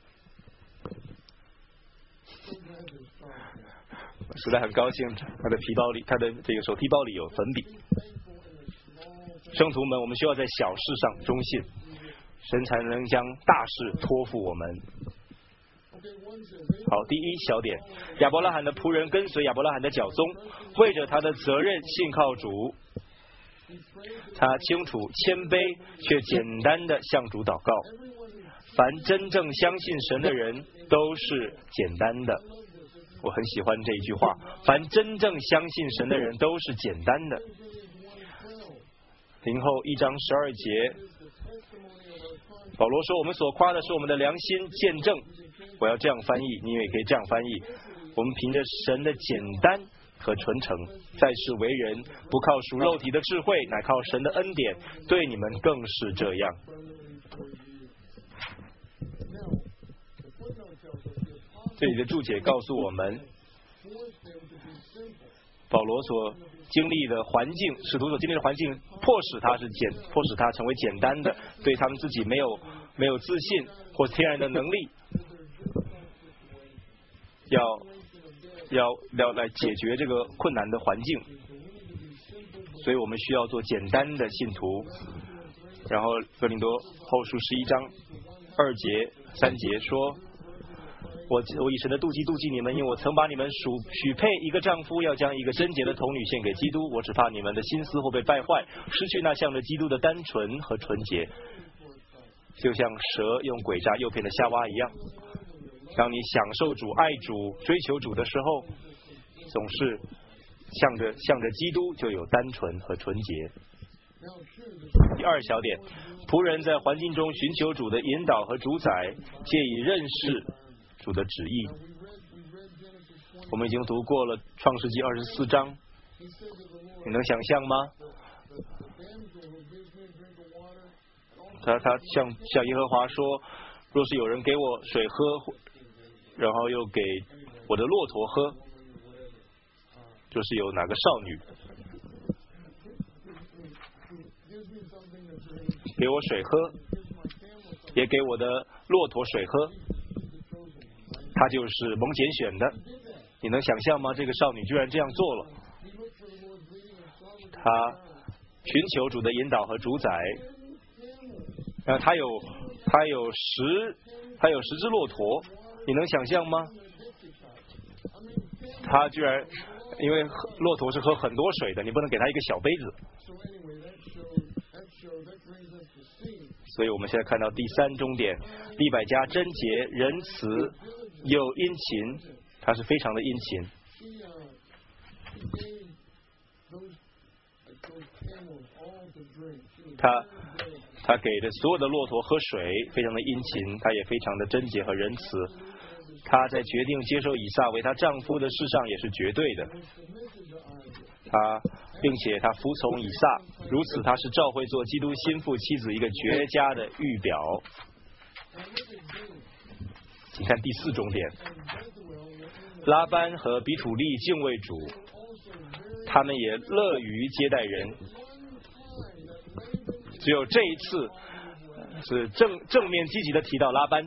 实在很高兴，他的皮包里，他的这个手提包里有粉笔。圣徒们，我们需要在小事上忠信，神才能将大事托付我们。好，第一小点，亚伯拉罕的仆人跟随亚伯拉罕的脚踪，为着他的责任信靠主。他清楚谦卑却简单的向主祷告。凡真正相信神的人都是简单的，我很喜欢这一句话。凡真正相信神的人都是简单的。林后一章十二节，保罗说：“我们所夸的是我们的良心见证。”我要这样翻译，你也可以这样翻译：我们凭着神的简单和纯诚，在世为人，不靠属肉体的智慧，乃靠神的恩典，对你们更是这样。这里的注解告诉我们，保罗所经历的环境，使徒所经历的环境，迫使他是简，迫使他成为简单的，对他们自己没有没有自信或天然的能力，要要要来解决这个困难的环境，所以我们需要做简单的信徒。然后哥林多后书十一章二节三节说：“我我以神的妒忌妒忌你们，因为我曾把你们属许配一个丈夫，要将一个贞洁的童女献给基督。我只怕你们的心思会被败坏，失去那向着基督的单纯和纯洁，就像蛇用诡诈诱骗的夏娃一样。当你享受主、爱主、追求主的时候，总是向着向着基督，就有单纯和纯洁。”第二小点，仆人在环境中寻求主的引导和主宰，借以认识主的旨意。我们已经读过了创世纪二十四章， 你能想象吗？他他向向耶和华说，若是有人给我水喝，然后又给我的骆驼喝，就是有哪个少女给我水喝，也给我的骆驼水喝，他就是蒙拣选的。你能想象吗？这个少女居然这样做了。他寻求主的引导和主宰，然后他有他有十他有十只骆驼，你能想象吗？他居然因为骆驼是喝很多水的，你不能给他一个小杯子。所以我们现在看到第三终点，利百加贞洁、仁慈又殷勤，他是非常的殷勤。他他给的所有的骆驼喝水，非常的殷勤，他也非常的贞洁和仁慈。他在决定接受以撒为她丈夫的事上也是绝对的。他并且他服从以撒，如此他是召会做基督心腹妻子一个绝佳的预表。请看第四终点，拉班和比土利敬畏主，他们也乐于接待人。只有这一次是正正面积极的提到拉班，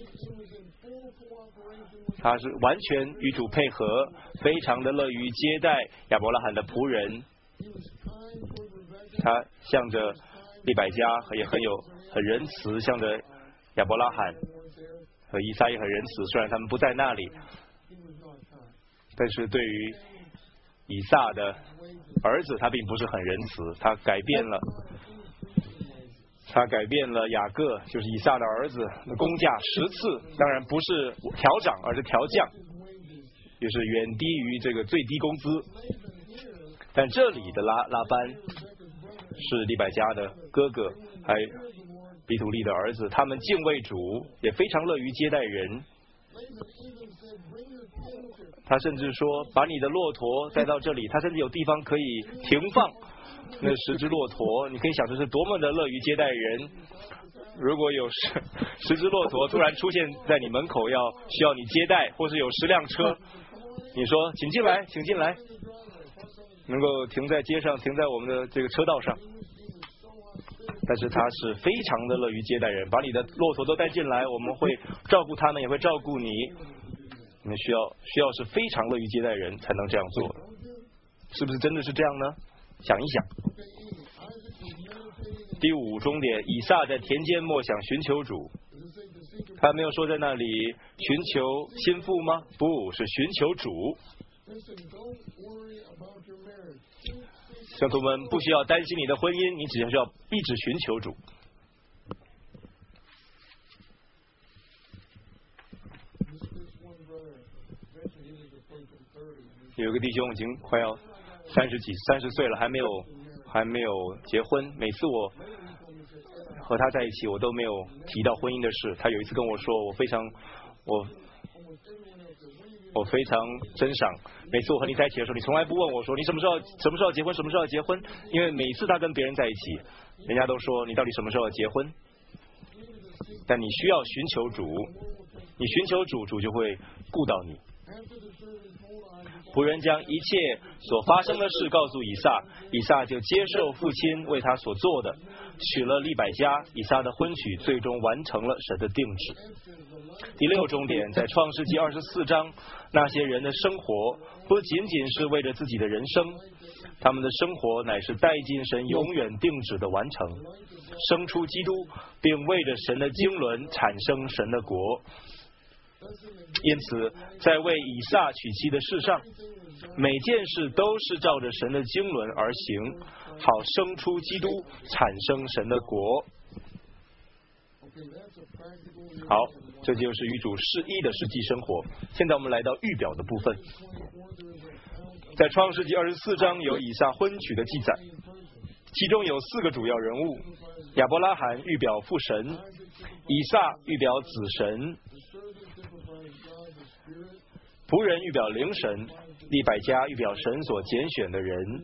他是完全与主配合，非常的乐于接待亚伯拉罕的仆人。他向着利百加也很有很仁慈，向着亚伯拉罕和以撒也很仁慈，虽然他们不在那里，但是对于以撒的儿子他并不是很仁慈，他改变了他改变了雅各，就是以撒的儿子的工价十次，当然不是调涨，而是调降，也是远低于这个最低工资。但这里的拉拉班是利百加的哥哥，还比土利的儿子，他们敬畏主，也非常乐于接待人。他甚至说，把你的骆驼带到这里，他甚至有地方可以停放那十只骆驼，你可以想这是多么的乐于接待人。如果有十十只骆驼突然出现在你门口，要需要你接待，或是有十辆车，你说请进来，请进来，能够停在街上，停在我们的这个车道上。但是他是非常的乐于接待人，把你的骆驼都带进来，我们会照顾他们，也会照顾你。你们需要需要是非常乐于接待人才能这样做，是不是真的是这样呢？想一想。第五终点，以撒在田间默想寻求主，他没有说在那里寻求心腹吗？不是，寻求主。乡徒们，不需要担心你的婚姻，你只需要一直寻求主。有一个弟兄已经快要三十几、三十岁了，还没有还没有结婚。每次我和他在一起，我都没有提到婚姻的事。他有一次跟我说，我非常我我非常珍赏。每次我和你在一起的时候，你从来不问我说你什么时候什么时候结婚，什么时候要结婚。因为每次他跟别人在一起，人家都说你到底什么时候要结婚。但你需要寻求主，你寻求主，主就会顾到你。仆人将一切所发生的事告诉以撒，以撒就接受父亲为他所做的，娶了利百加。以撒的婚娶最终完成了神的定旨。第六终点，在创世纪二十四章，那些人的生活不仅仅是为了自己的人生，他们的生活乃是带进神永远定旨的完成，生出基督，并为着神的经纶产生神的国。因此，在为以撒娶妻的事上，每件事都是照着神的经纶而行，好生出基督，产生神的国。好，这就是与主示意的实际生活。现在我们来到预表的部分，在创世纪二十四章有以撒婚娶的记载，其中有四个主要人物：亚伯拉罕预表父神，以撒预表子神， 仆人预表灵神，利百加预表神所拣选的人，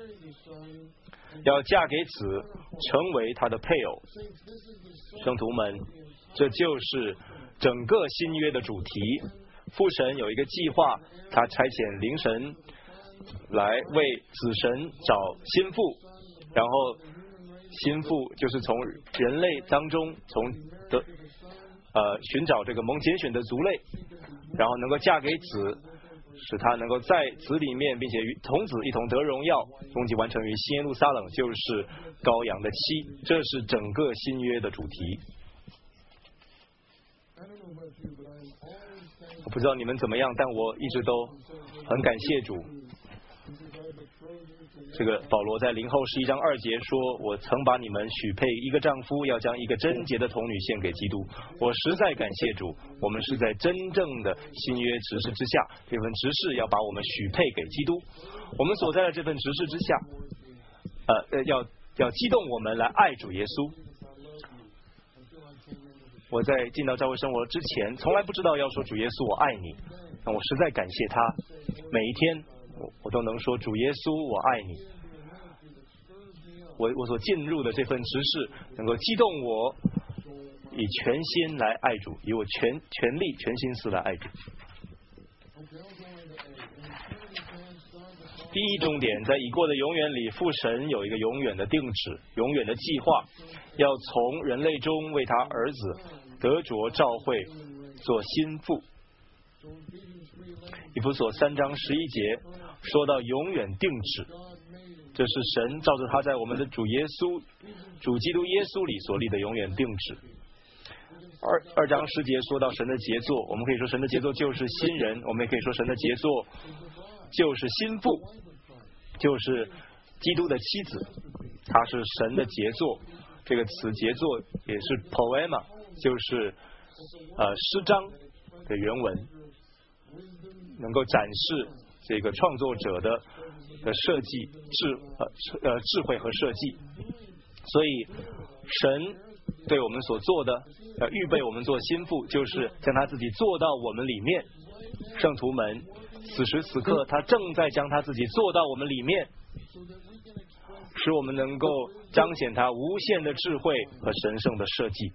要嫁给子，成为他的配偶。圣徒们，这就是整个新约的主题。父神有一个计划，他差遣灵神来为子神找心腹，然后心腹就是从人类当中从得呃寻找这个蒙拣选的族类，然后能够嫁给子，使他能够在子里面，并且与童子一同得荣耀，终极完成于新耶路撒冷，就是羔羊的妻。这是整个新约的主题。我不知道你们怎么样，但我一直都很感谢主。这个保罗在林后十一章二节说：“我曾把你们许配一个丈夫，要将一个贞洁的童女献给基督。”我实在感谢主，我们是在真正的新约执事之下，这份执事要把我们许配给基督。我们所在的这份执事之下，呃，要要激动我们来爱主耶稣。我在进到教会生活之前，从来不知道要说主耶稣我爱你，那我实在感谢他，每一天我我都能说主耶稣我爱你。我我所进入的这份执事，能够激动我以全心来爱主，以我全全力全心思来爱主。第一重点，在已过的永远里，父神有一个永远的定旨，永远的计划，要从人类中为他儿子得着召会做心腹。以弗所三章十一节说到永远定旨，这是神照着他在我们的主耶稣主基督耶稣里所立的永远定旨。二二章十节说到神的杰作，我们可以说神的杰作就是新人，我们也可以说神的杰作就是心腹，就是基督的妻子，她是神的杰作。这个词杰作也是 poema， 就是呃诗章的原文，能够展示这个创作者的的设计智呃呃智慧和设计。所以神对我们所做的呃预备我们做心腹，就是将他自己做到我们里面。圣徒们，此时此刻他正在将他自己做到我们里面，使我们能够彰显他无限的智慧和神圣的设计。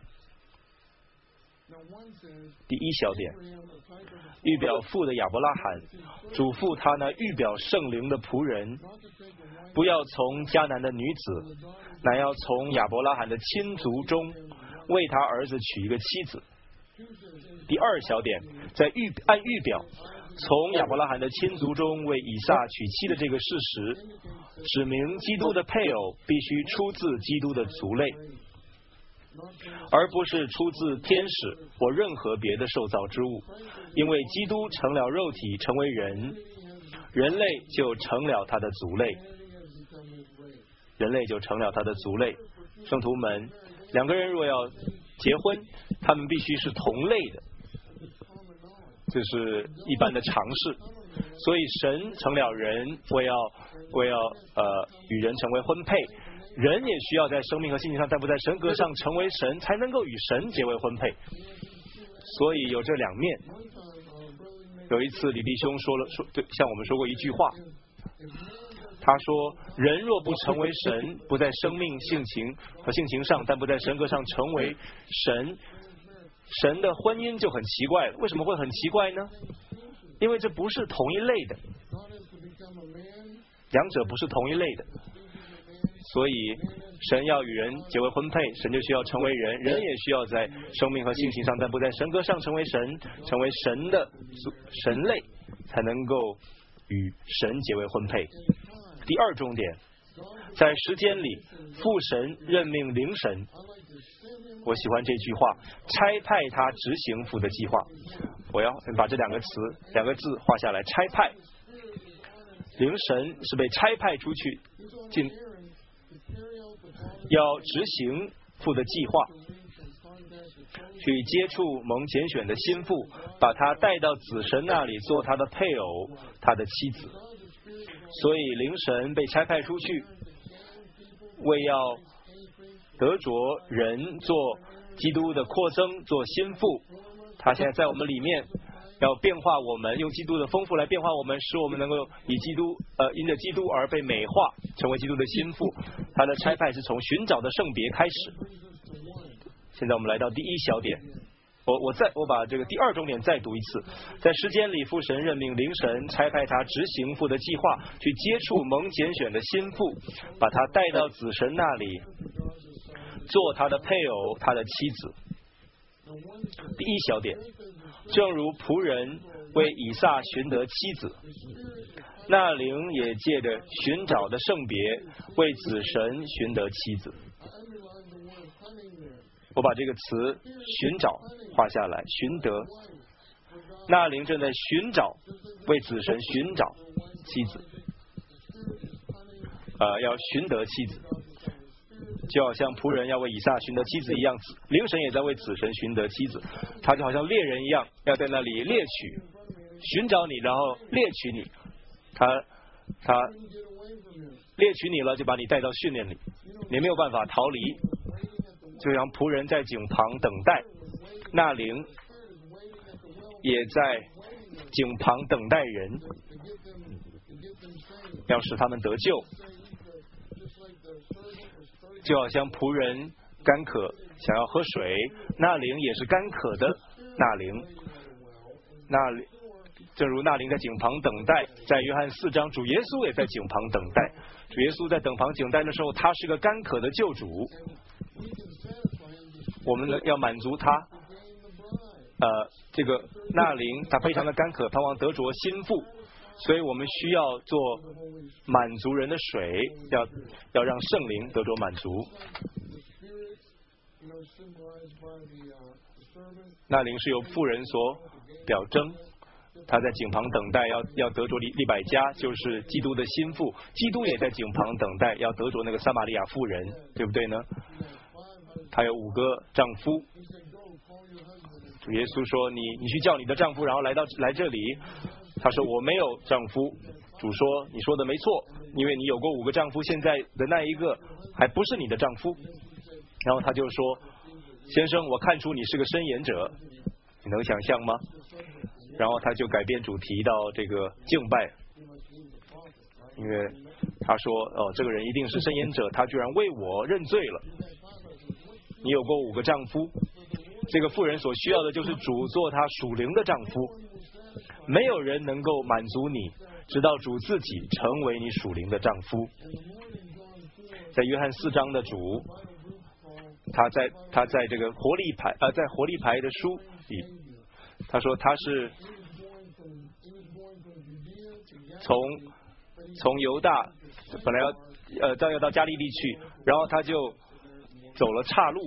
第一小点，预表父的亚伯拉罕嘱咐他那预表圣灵的仆人，不要从迦南的女子，乃要从亚伯拉罕的亲族中为他儿子娶一个妻子。第二小点，在预按预表从亚伯拉罕的亲族中为以撒娶妻的这个事实，指明基督的配偶必须出自基督的族类，而不是出自天使或任何别的受造之物。因为基督成了肉体，成为人，人类就成了他的族类，人类就成了他的族类。圣徒们，两个人若要结婚，他们必须是同类的，这是一般的常识。所以神成了人，为要为要呃与人成为婚配，人也需要在生命和性情上，但不在神格上成为神，才能够与神结为婚配。所以有这两面。有一次李弟兄说了说对向我们说过一句话，他说人若不成为神，不在生命性情和性情上，但不在神格上成为神，神的婚姻就很奇怪了。为什么会很奇怪呢？因为这不是同一类的，两者不是同一类的。所以神要与人结为婚配，神就需要成为人，人也需要在生命和性情上，但不在神格上成为神，成为神的神类，才能够与神结为婚配。第二重点，在时间里，父神任命灵神，我喜欢这句话，差派他执行父的计划。我要把这两个词两个字画下来，差派。灵神是被差派出去进要执行父的计划，去接触蒙拣选的心腹，把他带到子神那里做他的配偶，他的妻子。所以灵神被差派出去，为要得着人做基督的扩增，做心腹。他现在在我们里面， 要变化我们，用基督的丰富来变化我们，使我们能够以基督呃因着基督而被美化，成为基督的心腹。他的差派是从寻找的圣别开始。现在我们来到第一小点，我我再我把这个第二重点再读一次。在时间里，父神任命灵神差派他执行父的计划，去接触蒙拣选的心腹，把他带到子神那里，做他的配偶，他的妻子。第一小点，正如仆人为以撒寻得妻子，那灵也借着寻找的圣别为子神寻得妻子。我把这个词寻找画下来，寻得，那灵正在寻找，为子神寻找妻子，呃，要寻得妻子，就好像仆人要为以撒寻得妻子一样，灵神也在为子神寻得妻子。他就好像猎人一样，要在那里猎取，寻找你，然后猎取你。他他猎取你了，就把你带到训练里，你没有办法逃离。就像仆人在井旁等待，那灵也在井旁等待人，要使他们得救。就好像仆人干渴想要喝水，那灵也是干渴的那灵。那灵正如那灵在井旁等待，在约翰四章，主耶稣也在井旁等待。主耶稣在等旁井待的时候，他是个干渴的救主。我们要满足他，呃，这个那灵他非常的干渴，盼望得着心腹，所以我们需要做满足人的水，要要让圣灵得着满足。那灵是由妇人所表征，他在井旁等待，要要得着利利百加，就是基督的心腹。基督也在井旁等待，要得着那个撒玛利亚妇人，对不对呢？他有五个丈夫，主耶稣说：“你你去叫你的丈夫，然后来到来这里。”他说：“我没有丈夫。”主说：“你说的没错，因为你有过五个丈夫，现在的那一个还不是你的丈夫。”然后他就说：“先生，我看出你是个申言者，你能想象吗？”然后他就改变主题到这个敬拜，因为他说：“哦，这个人一定是申言者，他居然为我认罪了。”你有过五个丈夫，这个妇人所需要的就是主做她属灵的丈夫。没有人能够满足你，直到主自己成为你属灵的丈夫。在约翰四章的主，他在他在这个活力牌呃，在活力牌的书里，他说他是从从犹大本来要呃到要到加利利去，然后他就走了岔路，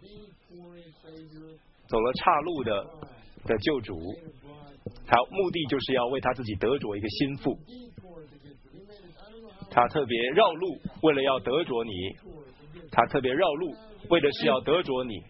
走了岔路的的救主，他目的就是要为他自己得着一个心腹。他特别绕路，为了要得着你，他特别绕路，为的是要得着你。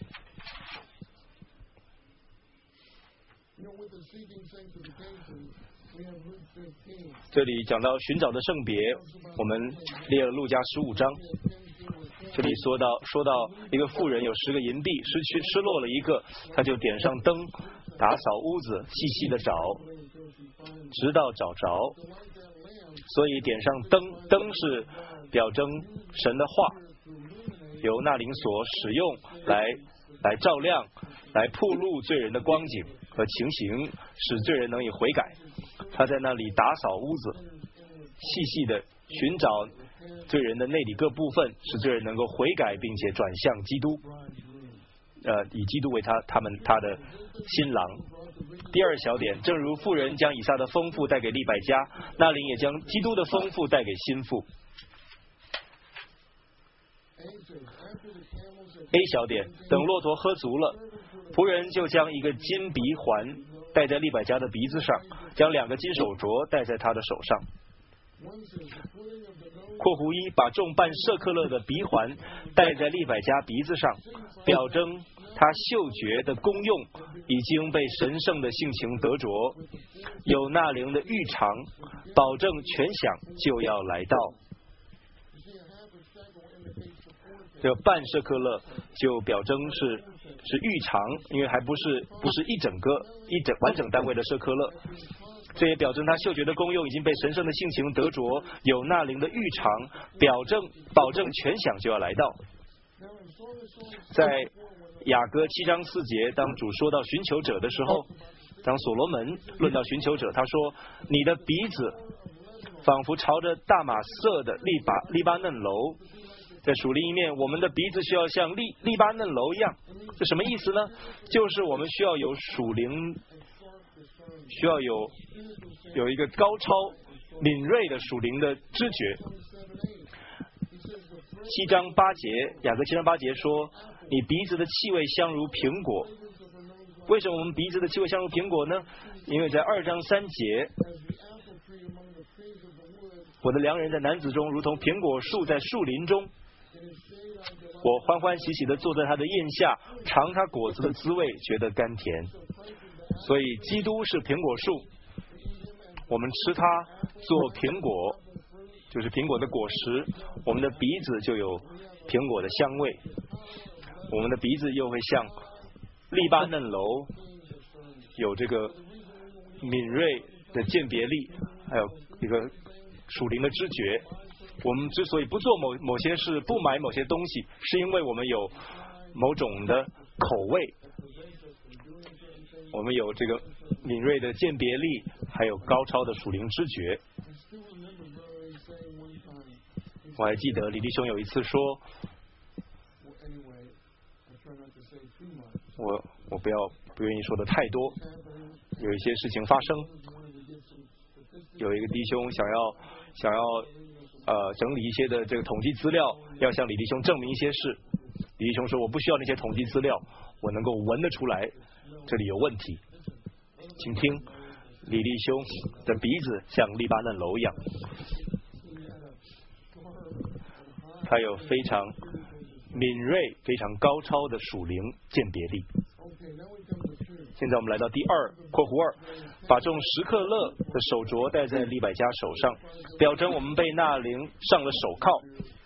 这里讲到寻找的圣别，我们列了路加十五章。这里说到说到一个妇人有十个银币，失去失落了一个，他就点上灯，打扫屋子，细细的找，直到找着。所以点上灯，灯是表征神的话，由那灵所使用来来照亮，来铺路罪人的光景和情形，使罪人能以悔改。他在那里打扫屋子，细细的寻找罪人的内里各部分，使罪人能够悔改，并且转向基督，呃，以基督为他他们他的新郎。第二小点，正如妇人将以撒的丰富带给利百加，那灵也将基督的丰富带给心腹。A 小点，等骆驼喝足了，仆人就将一个金鼻环戴在利百加的鼻子上，将两个金手镯戴在他的手上。括弧一，把重半舍克勒的鼻环戴在利百加鼻子上，表征他嗅觉的功用已经被神圣的性情得着，有那灵的预尝，保证全享就要来到。 这个半舍克勒就表征是是预尝，因为还不是不是一整个一整完整单位的舍克勒。这也表征他嗅觉的功用已经被神圣的性情得着，有那灵的预尝，表证保证全享就要来到。在雅歌七章四节，当主说到寻求者的时候，当所罗门论到寻求者，他说：“你的鼻子仿佛朝着大马色的利巴利巴嫩楼。”在属灵一面，我们的鼻子需要像利利巴嫩楼一样，这什么意思呢？就是我们需要有属灵，需要有有一个高超敏锐的属灵的知觉。七章八节，雅各七章八节说：“你鼻子的气味相如苹果。”为什么我们鼻子的气味相如苹果呢？因为在二章三节，我的良人在男子中，如同苹果树在树林中。我欢欢喜喜地坐在他的荫下，尝他果子的滋味，觉得甘甜。所以基督是苹果树，我们吃它做苹果，就是苹果的果实，我们的鼻子就有苹果的香味，我们的鼻子又会像利巴嫩楼，有这个敏锐的鉴别力，还有一个属灵的知觉。我们之所以不做某某些事，不买某些东西，是因为我们有某种的口味，我们有这个敏锐的鉴别力，还有高超的属灵知觉。我还记得李弟兄有一次说，我我不要不愿意说的太多，有一些事情发生，有一个弟兄想要想要呃整理一些的这个统计资料，要向李弟兄证明一些事。李弟兄说：“我不需要那些统计资料，我能够闻得出来这里有问题。”请听，李弟兄的鼻子像利巴嫩楼一样，他有非常敏锐、非常高超的属灵鉴别力。现在我们来到第二括弧二，把这种十克勒的手镯戴在利百加手上，表征我们被那灵上了手铐，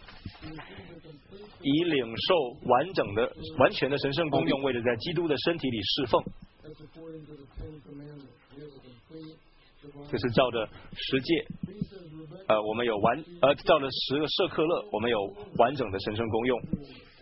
以领受完整的、完全的神圣功用，为了在基督的身体里侍奉。这是照着十诫，呃，我们有完呃，照着十个舍克勒，我们有完整的神圣功用。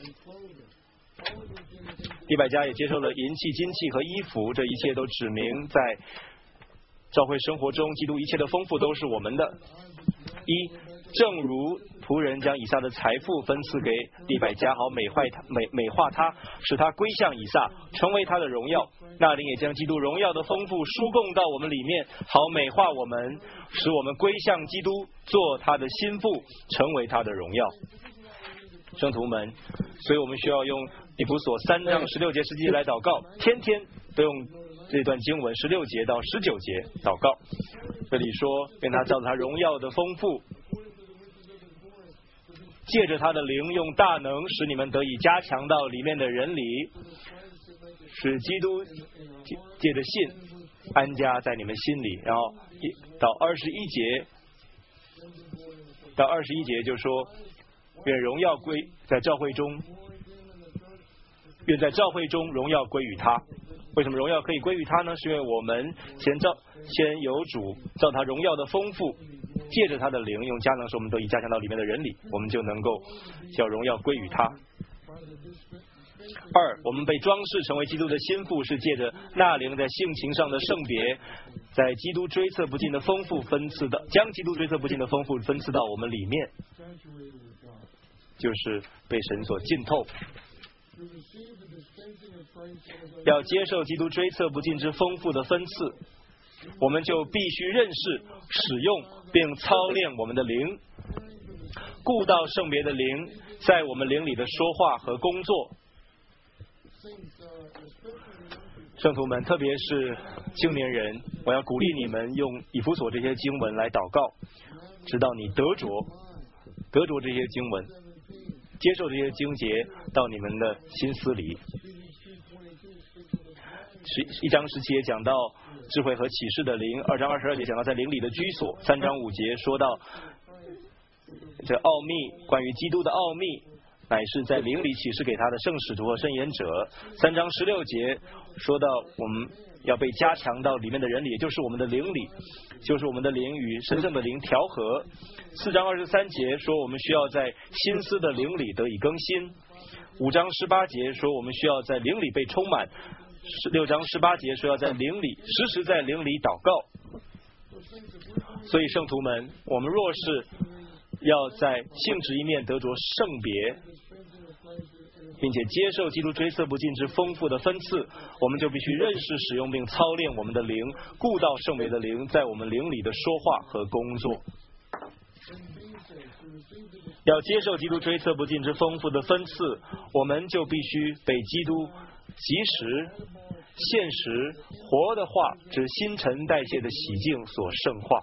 利百加也接受了银器、金器和衣服，这一切都指明在教会生活中，基督一切的丰富都是我们的。一，正如仆人将以撒的财富分赐给利百加，好美化他，美美化他，使他归向以撒，成为他的荣耀。那灵也将基督荣耀的丰富输供到我们里面，好美化我们，使我们归向基督，做他的心腹，成为他的荣耀。圣徒们，所以我们需要用以弗所三章十六节十七节来祷告，天天都用这段经文十六节到十九节祷告。这里说，愿他照着他荣耀的丰富，借着他的灵，用大能使你们得以加强到里面的人里，使基督借着信安家在你们心里。然后到二十一节，到二十一节就说，愿荣耀归在教会中，愿在教会中荣耀归于他。为什么荣耀可以归于他呢？是因为我们先照先有主照他荣耀的丰富，借着他的灵，用加能使我们得以加强到里面的人里，我们就能够叫荣耀归于他。二，我们被装饰成为基督的心腹，是借着那灵在性情上的圣别，在基督追测不尽的丰富分赐到，将基督追测不尽的丰富分赐到我们里面，就是被神所浸透。要接受基督追测不尽之丰富的分赐，我们就必须认识、使用并操练我们的灵，顾到圣别的灵在我们灵里的说话和工作。圣徒们，特别是青年人，我要鼓励你们用以弗所这些经文来祷告，直到你得着得着这些经文，接受这些经节到你们的心思里。一章十七节讲到智慧和启示的灵，二章二十二节讲到在灵里的居所，三章五节说到这奥秘，关于基督的奥秘， 乃是在灵里启示给他的圣使徒和圣言者。三章十六节说到我们要被加强到里面的人里，也就是我们的灵里，就是我们的灵与神圣的灵调和。四章二十三节说我们需要在心思的灵里得以更新。五章十八节说我们需要在灵里被充满。六章十八节说要在灵里时时在灵里祷告。所以圣徒们，我们若是要在性质一面得着圣别，并且接受基督追测不尽之丰富的分赐，我们就必须认识使用并操练我们的灵，顾到圣别的灵在我们灵里的说话和工作。要接受基督追测不尽之丰富的分赐，我们就必须被基督及时、现实、活的话之新陈代谢的洗净所圣化。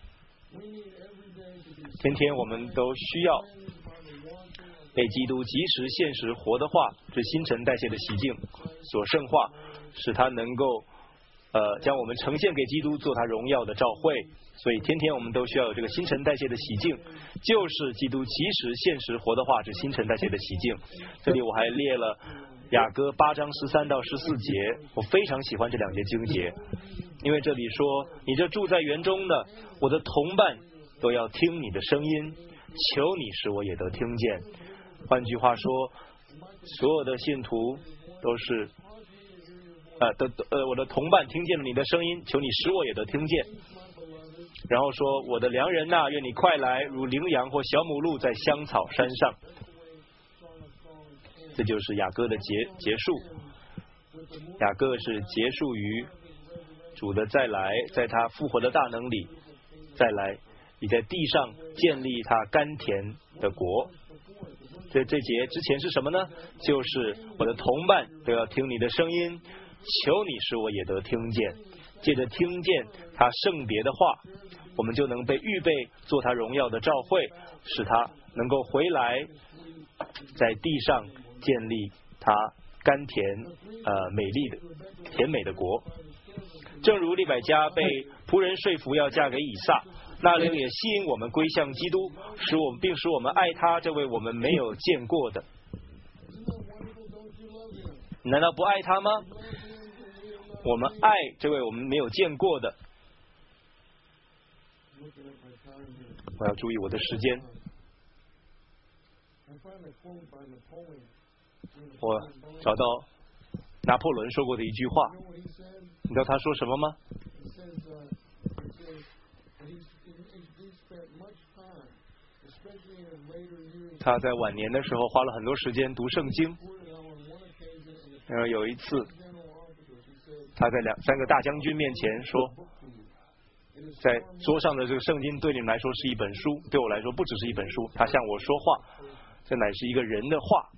天天我们都需要被基督及时、现实、活的话之新陈代谢的洗净所圣化，使他能够呃将我们呈现给基督，做他荣耀的召会。所以天天我们都需要有这个新陈代谢的洗净，就是基督及时、现实、活的话之新陈代谢的洗净。这里我还列了雅歌八章十三到十四节，我非常喜欢这两节经节，因为这里说：你这住在园中的，我的同伴都要听你的声音，求你使我也得听见。换句话说，所有的信徒都是呃的呃我的同伴听见了你的声音，求你使我也得听见。然后说：我的良人呐、啊，愿你快来，如羚羊或小母鹿在香草山上。这就是雅歌的结结束。雅歌是结束于主的再来，在他复活的大能里再来，你在地上建立他甘甜的国。这这节之前是什么呢？就是我的同伴都要听你的声音，求你使我也得听见。借着听见他圣别的话，我们就能被预备做他荣耀的召会，使他能够回来，在地上建立他甘甜呃美丽的甜美的国。正如利百加被仆人说服要嫁给以撒，那灵也吸引我们归向基督，使我们并使我们爱他这位我们没有见过的。难道不爱他吗？我们爱这位我们没有见过的。我要注意我的时间。我找到拿破仑说过的一句话，你知道他说什么吗？他在晚年的时候花了很多时间读圣经。然后有一次他在两三个大将军面前说，在桌上的这个圣经对你们来说是一本书，对我来说不只是一本书，他向我说话，这乃是一个人的话。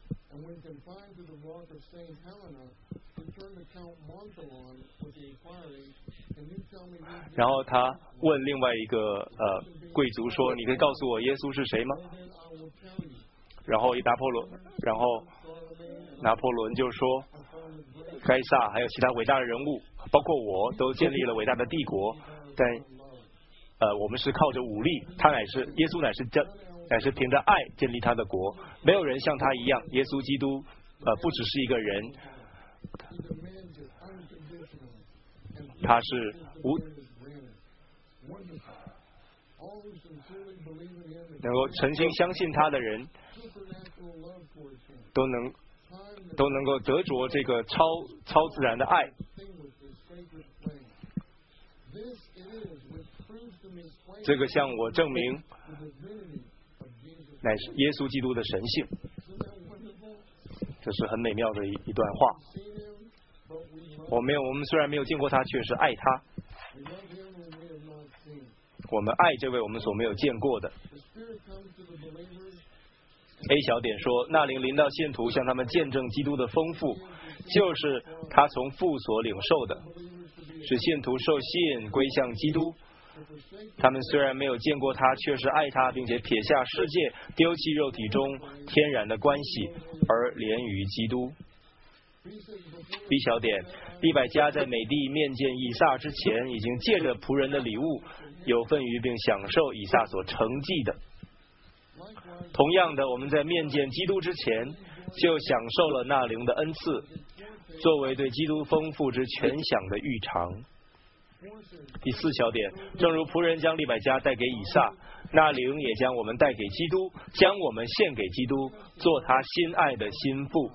然后他问另外一个呃贵族说：“你可以告诉我耶稣是谁吗？”然后拿破仑，然后拿破仑就说：“该撒还有其他伟大的人物，包括我都建立了伟大的帝国，但呃我们是靠着武力，他乃是耶稣乃是这乃是凭着爱建立他的国，没有人像他一样。耶稣基督呃不只是一个人，他是无能够诚心相信他的人，都能都能够得着这个超超自然的爱。这个向我证明乃是耶稣基督的神性，这是很美妙的一一段话。我没有，我们虽然没有见过他，却是爱他。我们爱这位我们所没有见过的。A 小点说，那灵临到信徒，向他们见证基督的丰富，就是他从父所领受的，使信徒受吸引归向基督。他们虽然没有见过他，却是爱他，并且撇下世界，丢弃肉体中天然的关系，而连于基督。B 小点，利百加在美地面见以撒之前，已经借着仆人的礼物，有份于并享受以撒所承继的。 同样的，我们在面见基督之前，就享受了那灵的恩赐，作为对基督丰富之全享的预尝。第四小点，正如仆人将利百加带给以撒，那灵也将我们带给基督，将我们献给基督，做他心爱的心腹。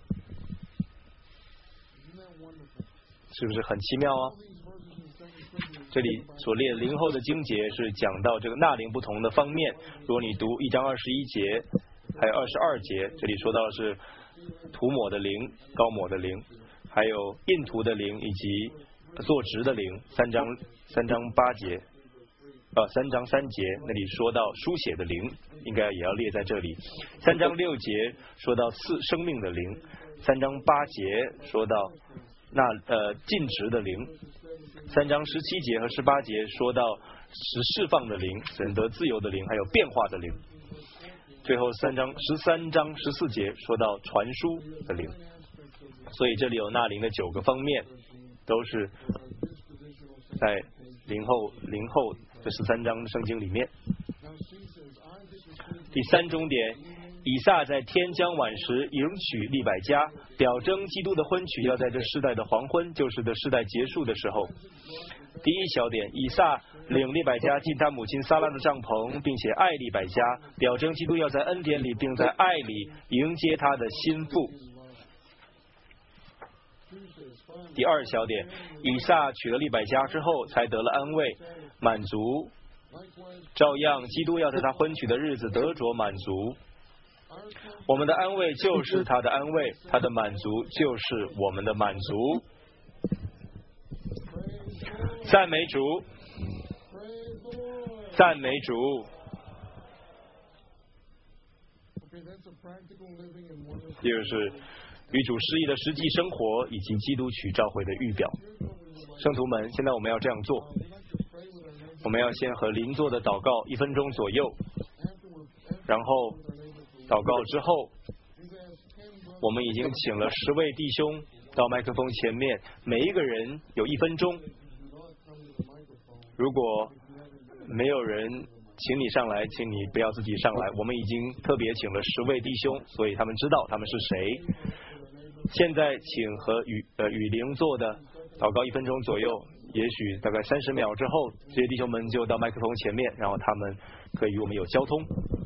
是不是很奇妙啊？这里所列灵后的经节是讲到这个纳灵不同的方面。如果你读一章二十一节，还有二十二节，这里说到的是涂抹的灵、膏抹的灵，还有印涂的灵以及做职的灵。三章三章八节，呃，三章三节那里说到书写的灵，应该也要列在这里。三章六节说到赐生命的灵，三章八节说到那呃禁止的灵，三章十七节和十八节说到使释放的灵、使人得自由的灵，还有变化的灵。最后三章十三章十四节说到传输的灵。所以这里有纳灵的九个方面，都是在灵后灵后这十三章圣经里面。第三中点，以撒在天将晚时迎娶利百加，表征基督的婚娶要在这世代的黄昏，就是这世代结束的时候。第一小点，以撒领利百加进他母亲撒拉的帐篷，并且爱利百加，表征基督要在恩典里并在爱里迎接他的心腹。第二小点，以撒娶了利百加之后，才得了安慰、满足。照样，基督要在他婚娶的日子得着满足。我们的安慰就是他的安慰，他的满足就是我们的满足。赞美主，赞美主。这就是与主失意的实际生活，以及基督取召会的预表。圣徒们，现在我们要这样做，我们要先和邻座的祷告一分钟左右，然后祷告之后，我们已经请了十位弟兄到麦克风前面，每一个人有一分钟。如果没有人请你上来，请你不要自己上来，我们已经特别请了十位弟兄，所以他们知道他们是谁。现在请和与呃与邻座的祷告一分钟左右，也许大概三十秒之后，这些弟兄们就到麦克风前面，然后他们可以与我们有交通。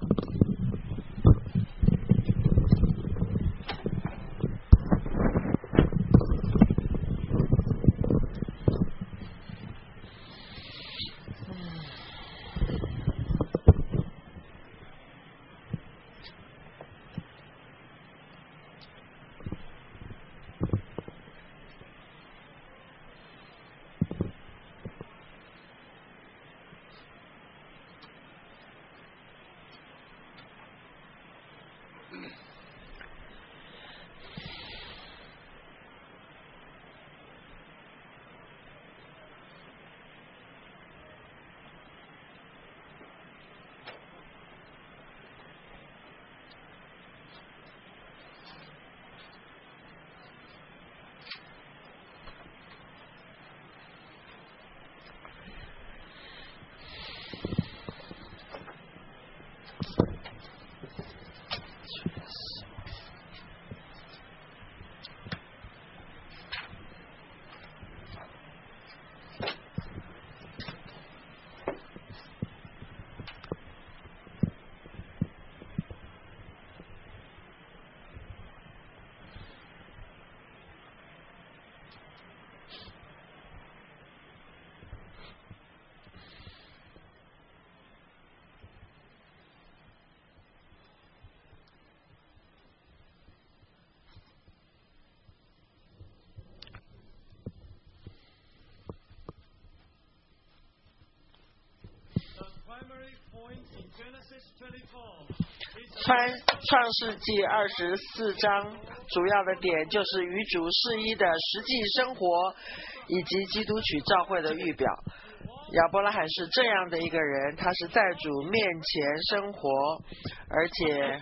创创世纪二十四章主要的点就是与主事一的实际生活，以及基督取召会的预表。亚伯拉罕是这样的一个人，他是在主面前生活，而且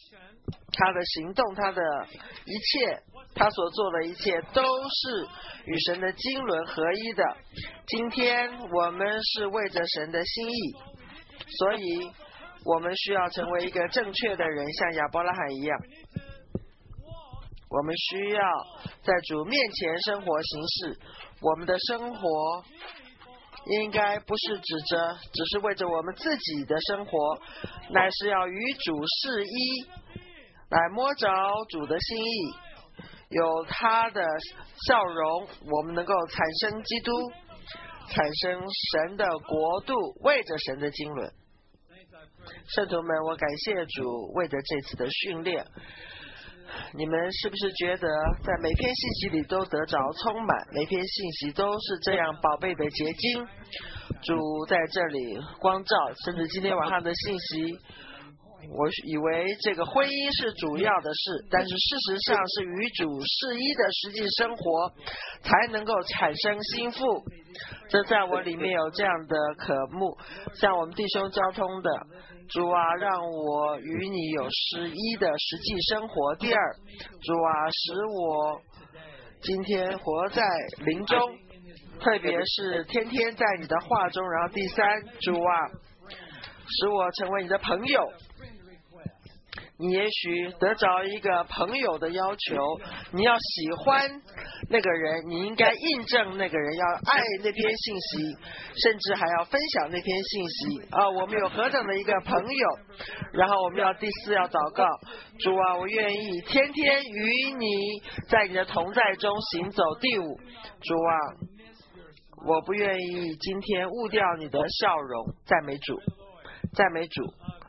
他的行动，他的一切，他所做的一切都是与神的经纶合一的。今天我们是为着神的心意，所以我们需要成为一个正确的人，像亚伯拉罕一样。我们需要在主面前生活行事，我们的生活应该不是指着只是为着我们自己的生活，乃是要与主是一，来摸着主的心意，有他的笑容，我们能够产生基督，产生神的国度，为着神的经纶。圣徒们，我感谢主为着这次的训练，你们是不是觉得在每篇信息里都得着充满，每篇信息都是这样宝贝的结晶？主在这里光照，甚至今天晚上的信息，我以为这个婚姻是主要的事，但是事实上是与主是一的实际生活才能够产生心腹。这在我里面有这样的渴慕，像我们弟兄交通的，主啊，让我与你有十一的实际生活。第二，主啊，使我今天活在灵中，特别是天天在你的话中。然后第三，主啊，使我成为你的朋友。你也许得着一个朋友的要求，你要喜欢那个人，你应该印证那个人，要爱那篇信息，甚至还要分享那篇信息啊！我们有何等的一个朋友，然后我们要第四要祷告，主啊，我愿意天天与你在你的同在中行走。第五，主啊，我不愿意今天误掉你的笑容。赞美主，赞美主。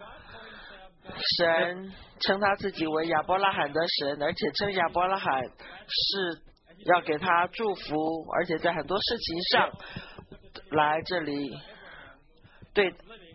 神称他自己为亚伯拉罕的神，而且称亚伯拉罕是要给他祝福，而且在很多事情上来这里对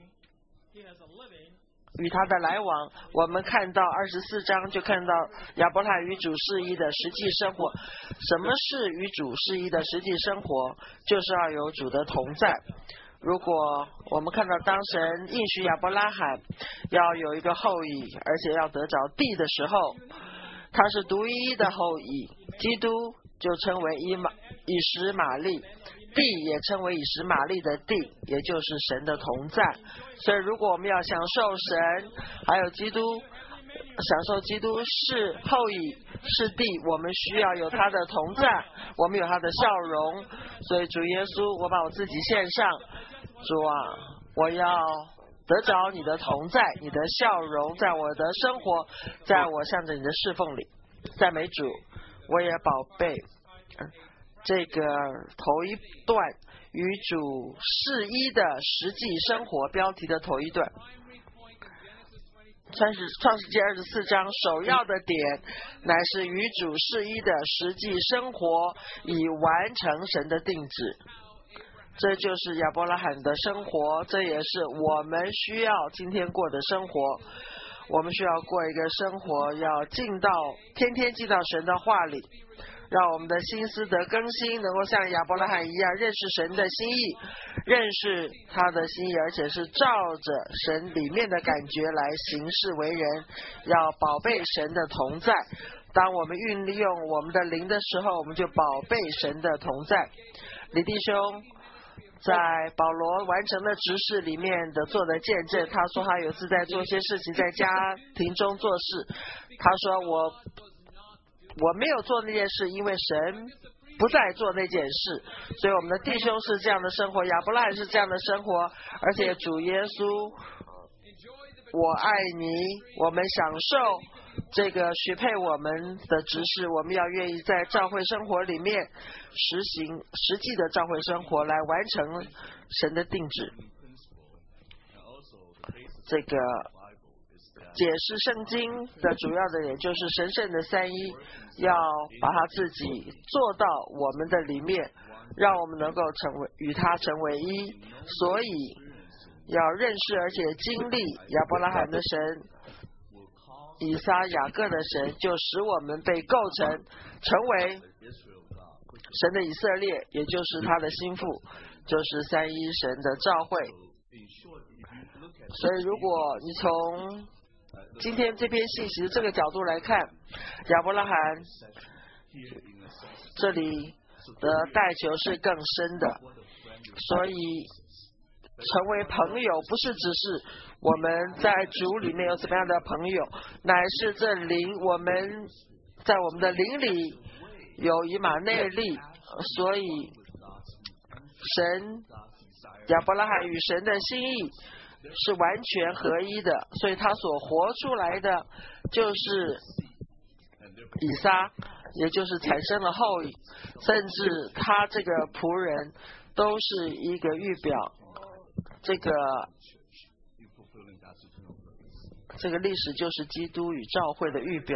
与他的来往。我们看到二十四章就看到亚伯拉罕与主是一的实际生活。什么是与主是一的实际生活？就是要有主的同在。如果我们看到当神应许亚伯拉罕要有一个后裔，而且要得着地的时候，他是独一的后裔，基督就称为以马以实玛利，地也称为以实玛利的地，也就是神的同在。所以如果我们要享受神还有基督，享受基督是后裔是地，我们需要有他的同在，我们有他的笑容。所以主耶稣，我把我自己献上，主啊，我要得着你的同在，你的笑容在我的生活，在我向着你的侍奉里。赞美主，我也宝贝这个头一段与主是一的实际生活标题的头一段。创世创世纪二十四章首要的点乃是与主是一的实际生活，以完成神的定旨。这就是亚伯拉罕的生活，这也是我们需要今天过的生活。我们需要过一个生活，要进到天天进到神的话里，让我们的心思得更新，能够像亚伯拉罕一样认识神的心意，认识他的心意，而且是照着神里面的感觉来行事为人，要宝贝神的同在。当我们运用我们的灵的时候，我们就宝贝神的同在。李弟兄在保罗完成的执事里面的做的见证，他说他有次在做些事情，在家庭中做事，他说我我没有做那件事，因为神不再做那件事。所以我们的弟兄是这样的生活，亚伯拉罕是这样的生活，而且主耶稣，我爱你，我们享受这个许配我们的执事，我们要愿意在教会生活里面实行实际的教会生活，来完成神的定旨。这个解释圣经的主要的也就是神圣的三一，要把他自己做到我们的里面，让我们能够成为与他成为一。所以要认识而且经历亚伯拉罕的神，以撒雅各的神，就使我们被构成成为神的以色列，也就是他的心腹，就是三一神的召会。所以如果你从今天这篇信息这个角度来看，亚伯拉罕这里的带球是更深的，所以成为朋友不是只是我们在主里面有怎么样的朋友，乃是这灵我们在我们的灵里有以马内利，所以神亚伯拉罕与神的心意是完全合一的，所以他所活出来的就是以撒，也就是产生了后裔，甚至他这个仆人都是一个预表，这个这个历史就是基督与教会的预表。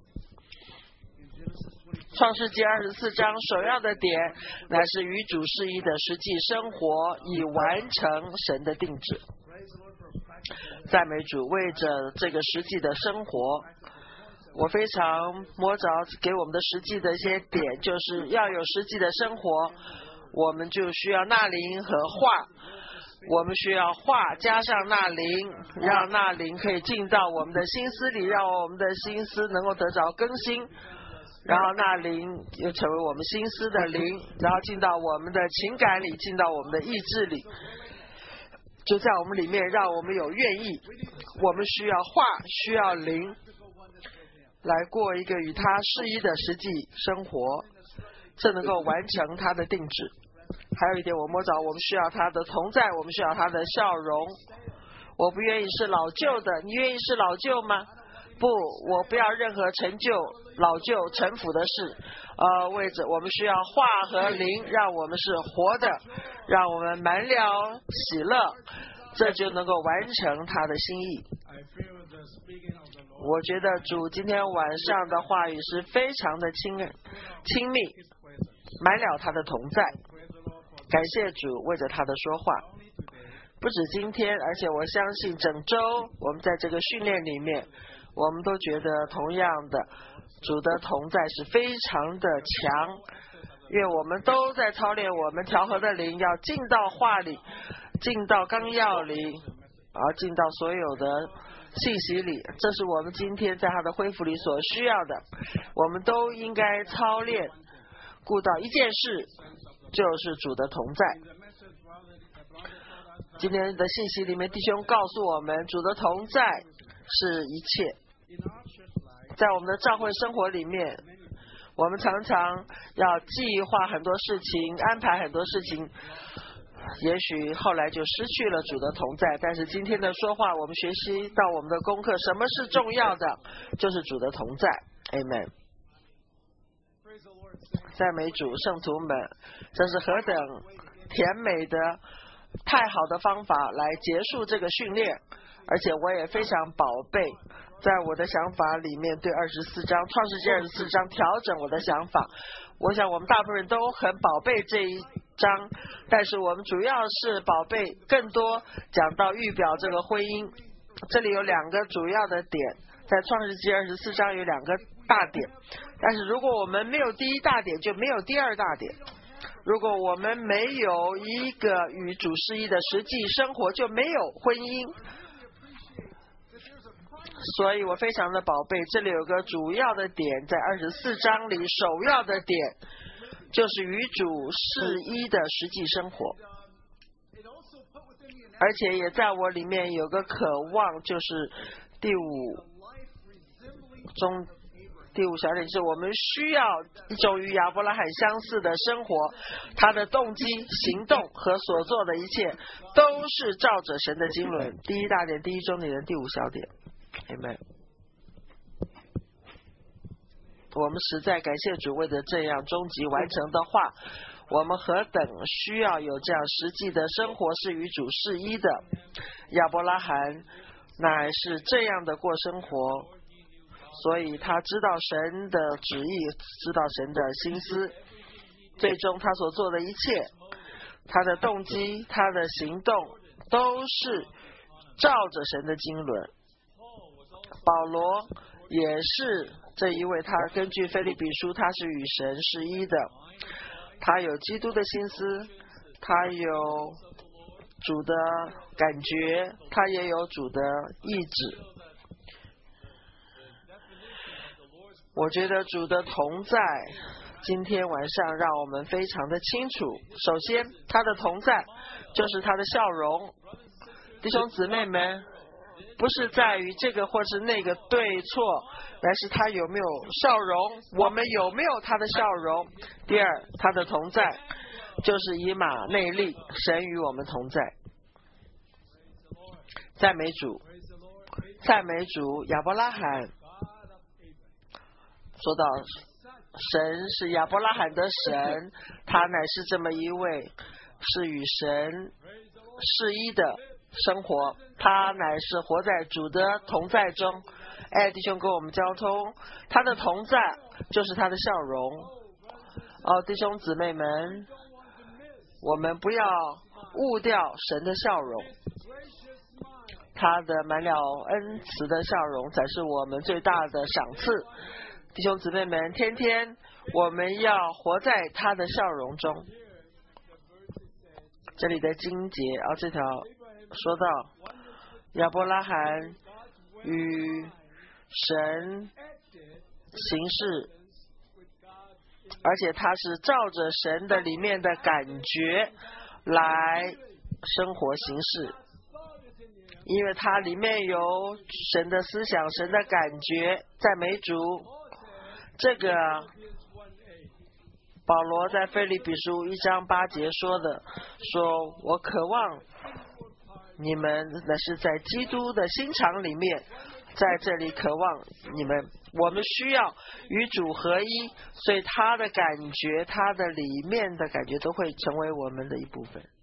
创世纪二十四章首要的点乃是与主示意的实际生活，以完成神的定旨。赞美主，为着这个实际的生活，我非常摸着给我们的实际的一些点，就是要有实际的生活，我们就需要纳灵和话，我们需要话加上纳灵，让纳灵可以进到我们的心思里，让我们的心思能够得着更新，然后纳灵又成为我们心思的灵，然后进到我们的情感里，进到我们的意志里，就在我们里面，让我们有愿意。我们需要话，需要灵，来过一个与他适宜的实际生活，这能够完成他的定旨。还有一点，我摸着我们需要他的同在，我们需要他的笑容。我不愿意是老旧的，你愿意是老旧吗？不，我不要任何陈旧、老旧、陈腐的事。呃，为着我们需要话和灵，让我们是活的，让我们满了喜乐，这就能够完成他的心意。我觉得主今天晚上的话语是非常的亲亲密，满了他的同在。感谢主为着他的说话，不止今天，而且我相信整周我们在这个训练里面，我们都觉得同样的，主的同在是非常的强，因为我们都在操练我们调和的灵，要进到话里，进到纲要里，而进到所有的信息里，这是我们今天在他的恢复里所需要的。我们都应该操练顾到一件事，就是主的同在。今天的信息里面，弟兄告诉我们，主的同在是一切。在我们的教会生活里面，我们常常要计划很多事情，安排很多事情，也许后来就失去了主的同在。但是今天的说话，我们学习到我们的功课，什么是重要的，就是主的同在。 Amen。 赞美主，圣徒们，这是何等甜美的太好的方法来结束这个训练，而且我也非常宝贝，在我的想法里面对二十四章创世纪二十四章调整我的想法。我想我们大部分人都很宝贝这一章，但是我们主要是宝贝更多讲到预表这个婚姻。这里有两个主要的点，在创世纪二十四章有两个大点，但是如果我们没有第一大点，就没有第二大点。如果我们没有一个与主示意的实际生活，就没有婚姻。所以我非常的宝贝，这里有个主要的点，在二十四章里首要的点就是与主示意的实际生活，而且也在我里面有个渴望，就是第五中第五小点，就是我们需要一种与亚伯拉罕相似的生活，他的动机、行动和所做的一切都是照着神的经纶。第一大点、第一中点的第五小点。Amen。 我们实在感谢主，为了这样终极完成的话，我们何等需要有这样实际的生活，是与主示意的。亚伯拉罕乃是这样的过生活，所以他知道神的旨意，知道神的心思，最终他所做的一切，他的动机，他的行动都是照着神的经纶。保罗也是这一位，他根据腓立比书，他是与神是一的，他有基督的心思，他有主的感觉，他也有主的意志。 我觉得主的同在今天晚上让我们非常的清楚。首先，他的同在就是他的笑容。弟兄姊妹们，不是在于这个或是那个对错，而是他有没有笑容，我们有没有他的笑容。第二，他的同在就是以马内利，神与我们同在。赞美主，赞美主。亚伯拉罕说到神是亚伯拉罕的神，他乃是这么一位是与神是一的生活，他乃是活在主的同在中。哎，弟兄跟我们交通，他的同在就是他的笑容。哦，弟兄姊妹们，我们不要误掉神的笑容，他的满了恩慈的笑容才是我们最大的赏赐。弟兄姊妹们，天天我们要活在他的笑容中。这里的经节啊，这条说到亚伯拉罕与神行事，而且他是照着神的里面的感觉来生活行事，因为它里面有神的思想，神的感觉。赞美主。这个保罗在腓立比书一章八节说的，说我渴望你们那是在基督的心肠里面，在这里渴望你们，我们需要与主合一，所以他的感觉，他的里面的感觉都会成为我们的一部分。